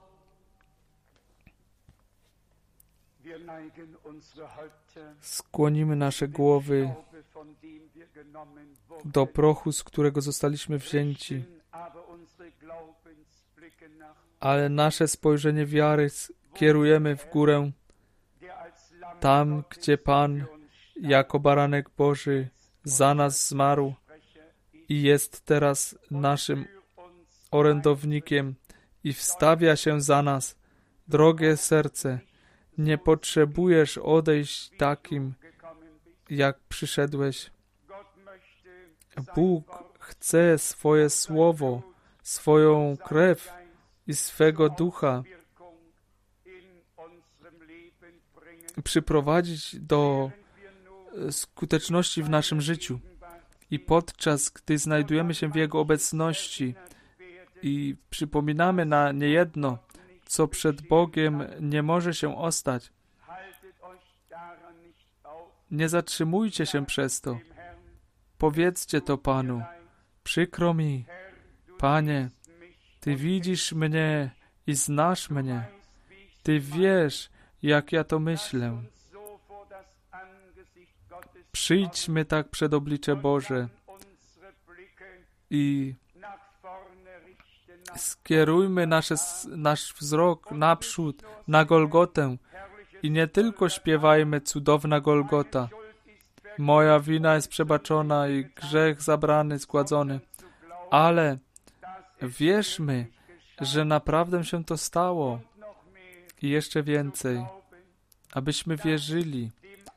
[SPEAKER 1] Skłonimy nasze głowy do prochu, z którego zostaliśmy wzięci, ale nasze spojrzenie wiary kierujemy w górę, tam, gdzie Pan jako Baranek Boży za nas zmarł i jest teraz naszym orędownikiem i wstawia się za nas. Drogie serce, nie potrzebujesz odejść takim, jak przyszedłeś. Bóg chce swoje słowo, swoją krew i swego ducha przyprowadzić do skuteczności w naszym życiu. I podczas gdy znajdujemy się w Jego obecności i przypominamy na niejedno, co przed Bogiem nie może się ostać, nie zatrzymujcie się przez to. Powiedzcie to Panu. Przykro mi, Panie, Ty widzisz mnie i znasz mnie. Ty wiesz, jak ja to myślę. Przyjdźmy tak przed oblicze Boże i skierujmy nasze, nasz wzrok naprzód, na Golgotę i nie tylko śpiewajmy cudowna Golgota. Moja wina jest przebaczona i grzech zabrany, zgładzony. Ale wierzmy, że naprawdę się to stało. I jeszcze więcej, abyśmy wierzyli,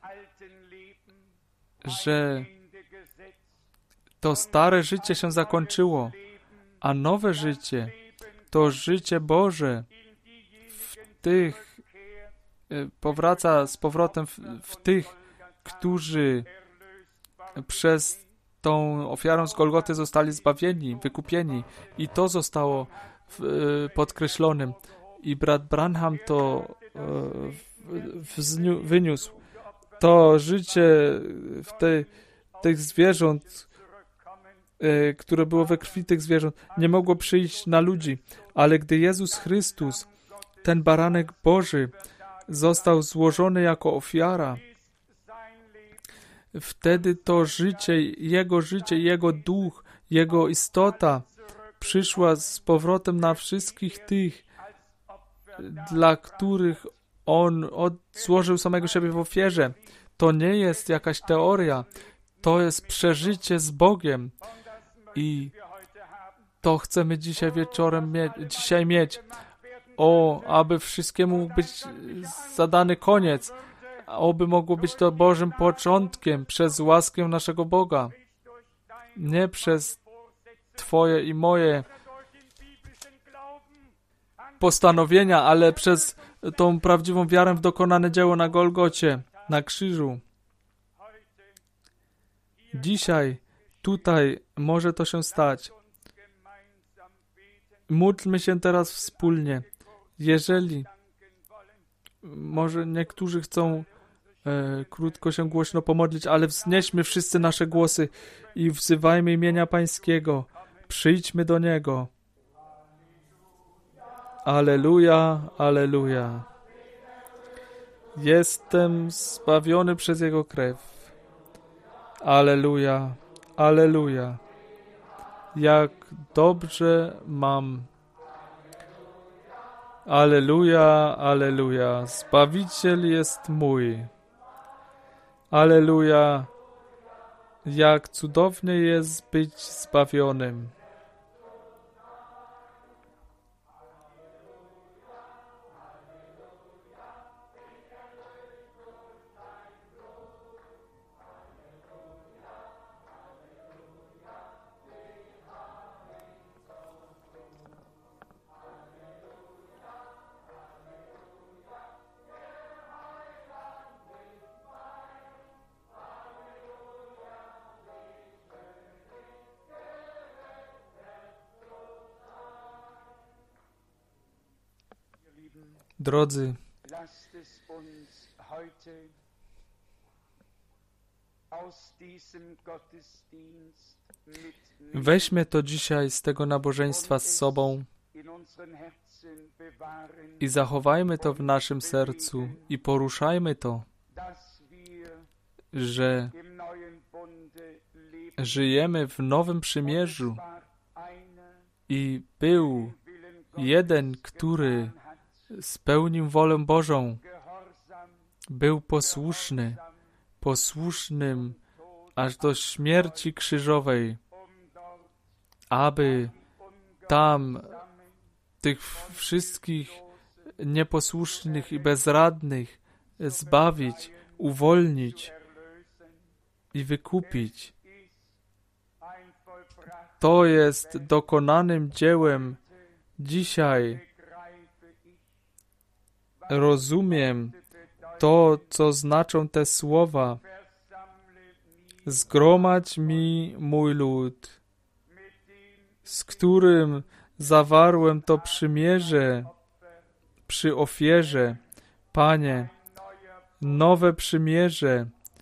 [SPEAKER 1] że to stare życie się zakończyło, a nowe życie to życie Boże w tych, powraca z powrotem w, w tych, którzy przez tą ofiarą z Golgoty zostali zbawieni, wykupieni. I to zostało w, podkreślonym. I brat Branham to wzniu, wyniósł. To życie w tej, tych zwierząt, które było we krwi tych zwierząt, nie mogło przyjść na ludzi. Ale gdy Jezus Chrystus, ten baranek Boży, został złożony jako ofiara, wtedy to życie, Jego życie, Jego duch, Jego istota przyszła z powrotem na wszystkich tych, dla których On od, złożył samego siebie w ofierze. To nie jest jakaś teoria, to jest przeżycie z Bogiem i to chcemy dzisiaj wieczorem mie- dzisiaj mieć. O, aby wszystkiemu mógł być zadany koniec, oby mogło być to Bożym początkiem przez łaskę naszego Boga. Nie przez Twoje i moje postanowienia, ale przez tą prawdziwą wiarę w dokonane dzieło na Golgocie, na krzyżu. Dzisiaj, tutaj może to się stać. Módlmy się teraz wspólnie. Jeżeli może niektórzy chcą e, krótko się głośno pomodlić, ale wznieśmy wszyscy nasze głosy i wzywajmy imienia Pańskiego. Przyjdźmy do Niego. Alleluja, alleluja. Jestem zbawiony przez Jego krew. Alleluja, alleluja. Jak dobrze mam. Alleluja, alleluja. Zbawiciel jest mój. Alleluja. Jak cudownie jest być zbawionym. Drodzy, weźmy to dzisiaj z tego nabożeństwa z sobą i zachowajmy to w naszym sercu i poruszajmy to, że żyjemy w Nowym Przymierzu i był jeden, który spełnił wolę Bożą, był posłuszny, posłusznym aż do śmierci krzyżowej, aby tam tych wszystkich nieposłusznych i bezradnych zbawić, uwolnić i wykupić. To jest dokonanym dziełem. Dzisiaj rozumiem to, co znaczą te słowa. Zgromadź mi mój lud, z którym zawarłem to przymierze przy ofierze. Panie, nowe przymierze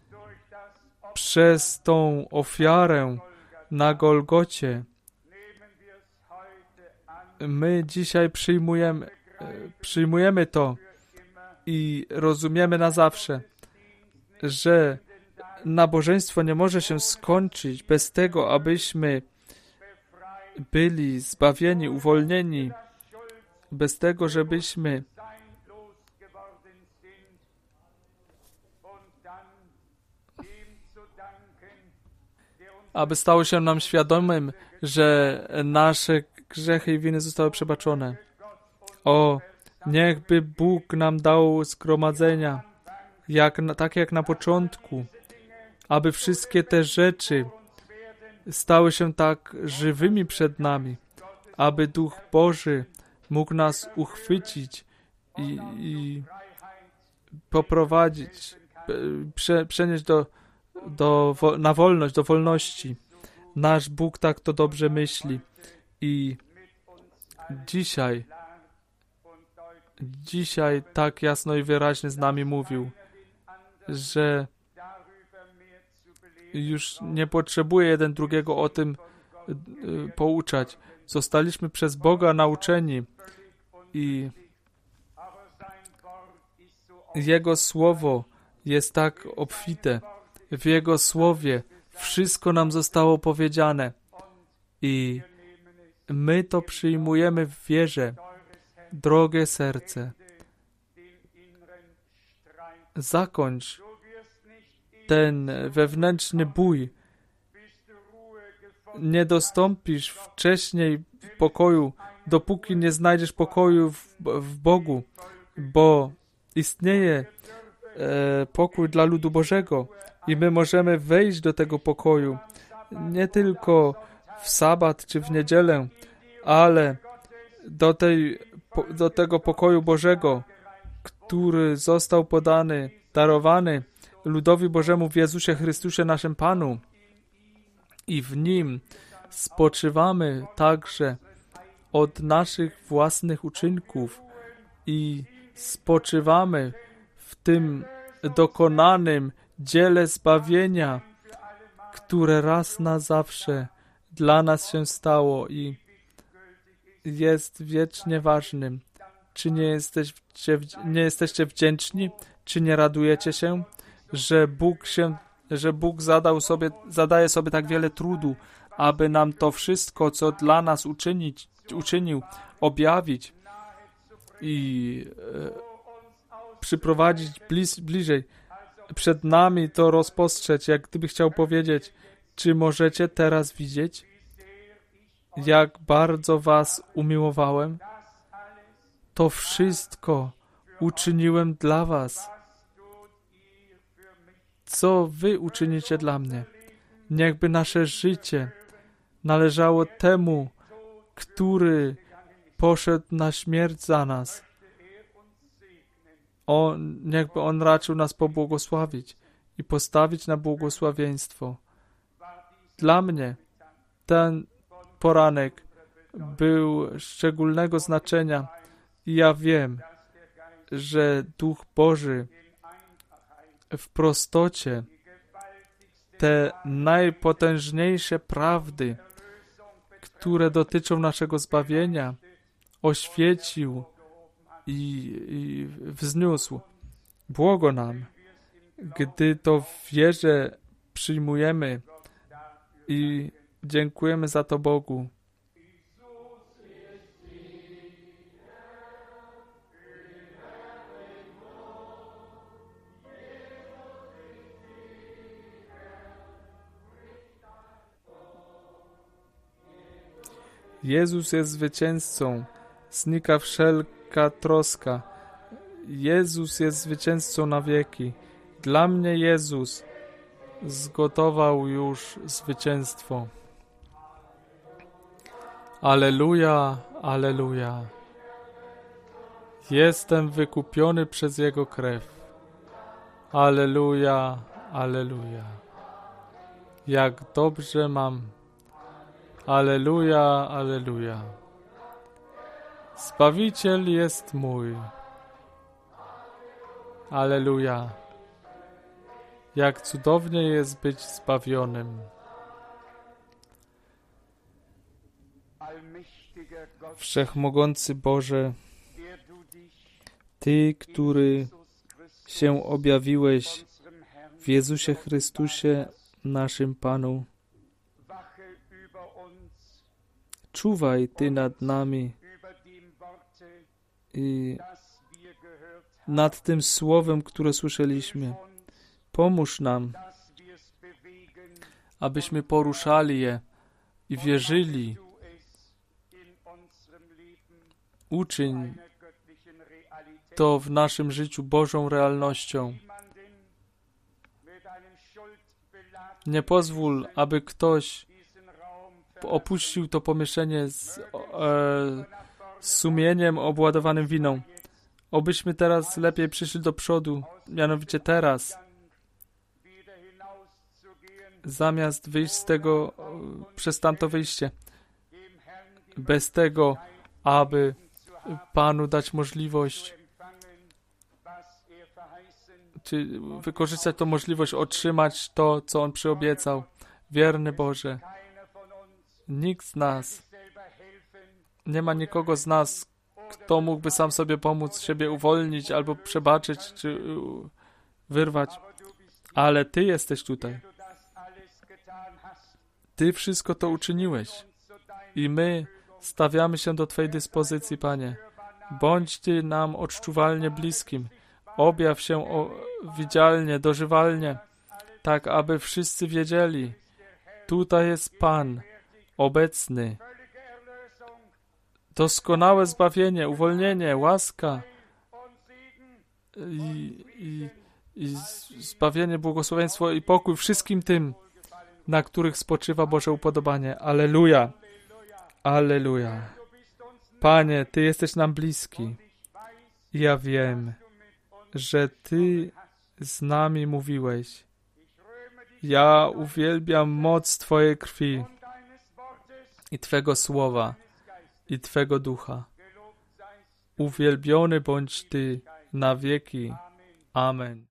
[SPEAKER 1] przez tą ofiarę na Golgocie. My dzisiaj przyjmujemy, przyjmujemy to i rozumiemy na zawsze, że nabożeństwo nie może się skończyć bez tego, abyśmy byli zbawieni, uwolnieni, bez tego, żebyśmy aby stało się nam świadomym, że nasze grzechy i winy zostały przebaczone. O, niechby Bóg nam dał zgromadzenia, jak na, tak jak na początku, aby wszystkie te rzeczy stały się tak żywymi przed nami, aby Duch Boży mógł nas uchwycić i, i poprowadzić, prze, przenieść do, do, na wolność, do wolności. Nasz Bóg tak to dobrze myśli i dzisiaj, dzisiaj tak jasno i wyraźnie z nami mówił, że już nie potrzebuje jeden drugiego o tym y, pouczać. Zostaliśmy przez Boga nauczeni i Jego Słowo jest tak obfite. W Jego Słowie wszystko nam zostało powiedziane i my to przyjmujemy w wierze. Drogie serce, zakończ ten wewnętrzny bój. Nie dostąpisz wcześniej pokoju, dopóki nie znajdziesz pokoju w, w Bogu, bo istnieje e, pokój dla ludu Bożego i my możemy wejść do tego pokoju nie tylko w sabat czy w niedzielę, ale do, tej, do tego pokoju Bożego, który został podany, darowany ludowi Bożemu w Jezusie Chrystusie naszym Panu. I w Nim spoczywamy także od naszych własnych uczynków i spoczywamy w tym dokonanym dziele zbawienia, które raz na zawsze dla nas się stało i jest wiecznie ważnym. Czy nie jesteście, nie jesteście wdzięczni? Czy nie radujecie się, że Bóg się, że Bóg zadał sobie, zadaje sobie tak wiele trudu, aby nam to wszystko, co dla nas uczynić, uczynił, objawić i e, przyprowadzić bliz, bliżej, przed nami to rozpostrzeć, jak gdyby chciał powiedzieć, czy możecie teraz widzieć, jak bardzo was umiłowałem? To wszystko uczyniłem dla was. Co wy uczynicie dla mnie? Niechby nasze życie należało temu, który poszedł na śmierć za nas. On, niechby On raczył nas pobłogosławić i postawić na błogosławieństwo. Dla mnie ten poranek był szczególnego znaczenia i ja wiem, że Duch Boży w prostocie te najpotężniejsze prawdy, które dotyczą naszego zbawienia, oświecił i, i wzniósł. Błogo nam, gdy to w wierze przyjmujemy i dziękujemy za to Bogu. Jezus jest zwycięzcą. Znika wszelka troska. Jezus jest zwycięzcą na wieki. Dla mnie Jezus zgotował już zwycięstwo. Alleluja, alleluja. Jestem wykupiony przez Jego krew. Alleluja, alleluja. Jak dobrze mam. Alleluja, alleluja. Zbawiciel jest mój. Alleluja. Jak cudownie jest być zbawionym. Wszechmogący Boże, Ty, który się objawiłeś w Jezusie Chrystusie, naszym Panu, czuwaj Ty nad nami i nad tym słowem, które słyszeliśmy. Pomóż nam, abyśmy poruszali je i wierzyli. Uczyń to w naszym życiu Bożą realnością. Nie pozwól, aby ktoś opuścił to pomieszczenie z, e, z sumieniem obładowanym winą. Obyśmy teraz lepiej przyszli do przodu, mianowicie teraz. Zamiast wyjść z tego, przez tamto wyjście. Bez tego, aby Panu dać możliwość, czy wykorzystać tą możliwość, otrzymać to, co On przyobiecał. Wierny Boże, nikt z nas, nie ma nikogo z nas, kto mógłby sam sobie pomóc, siebie uwolnić, albo przebaczyć, czy wyrwać. Ale Ty jesteś tutaj. Ty wszystko to uczyniłeś. I my stawiamy się do Twojej dyspozycji, Panie. Bądź Ty nam odczuwalnie bliskim. Objaw się o, widzialnie, dożywalnie, tak aby wszyscy wiedzieli, tutaj jest Pan, obecny. Doskonałe zbawienie, uwolnienie, łaska i, i, i zbawienie, błogosławieństwo i pokój wszystkim tym, na których spoczywa Boże upodobanie. Alleluja! Alleluja! Panie, Ty jesteś nam bliski. I ja wiem, że Ty z nami mówiłeś. Ja uwielbiam moc Twojej krwi i Twego słowa i Twego ducha. Uwielbiony bądź Ty na wieki. Amen.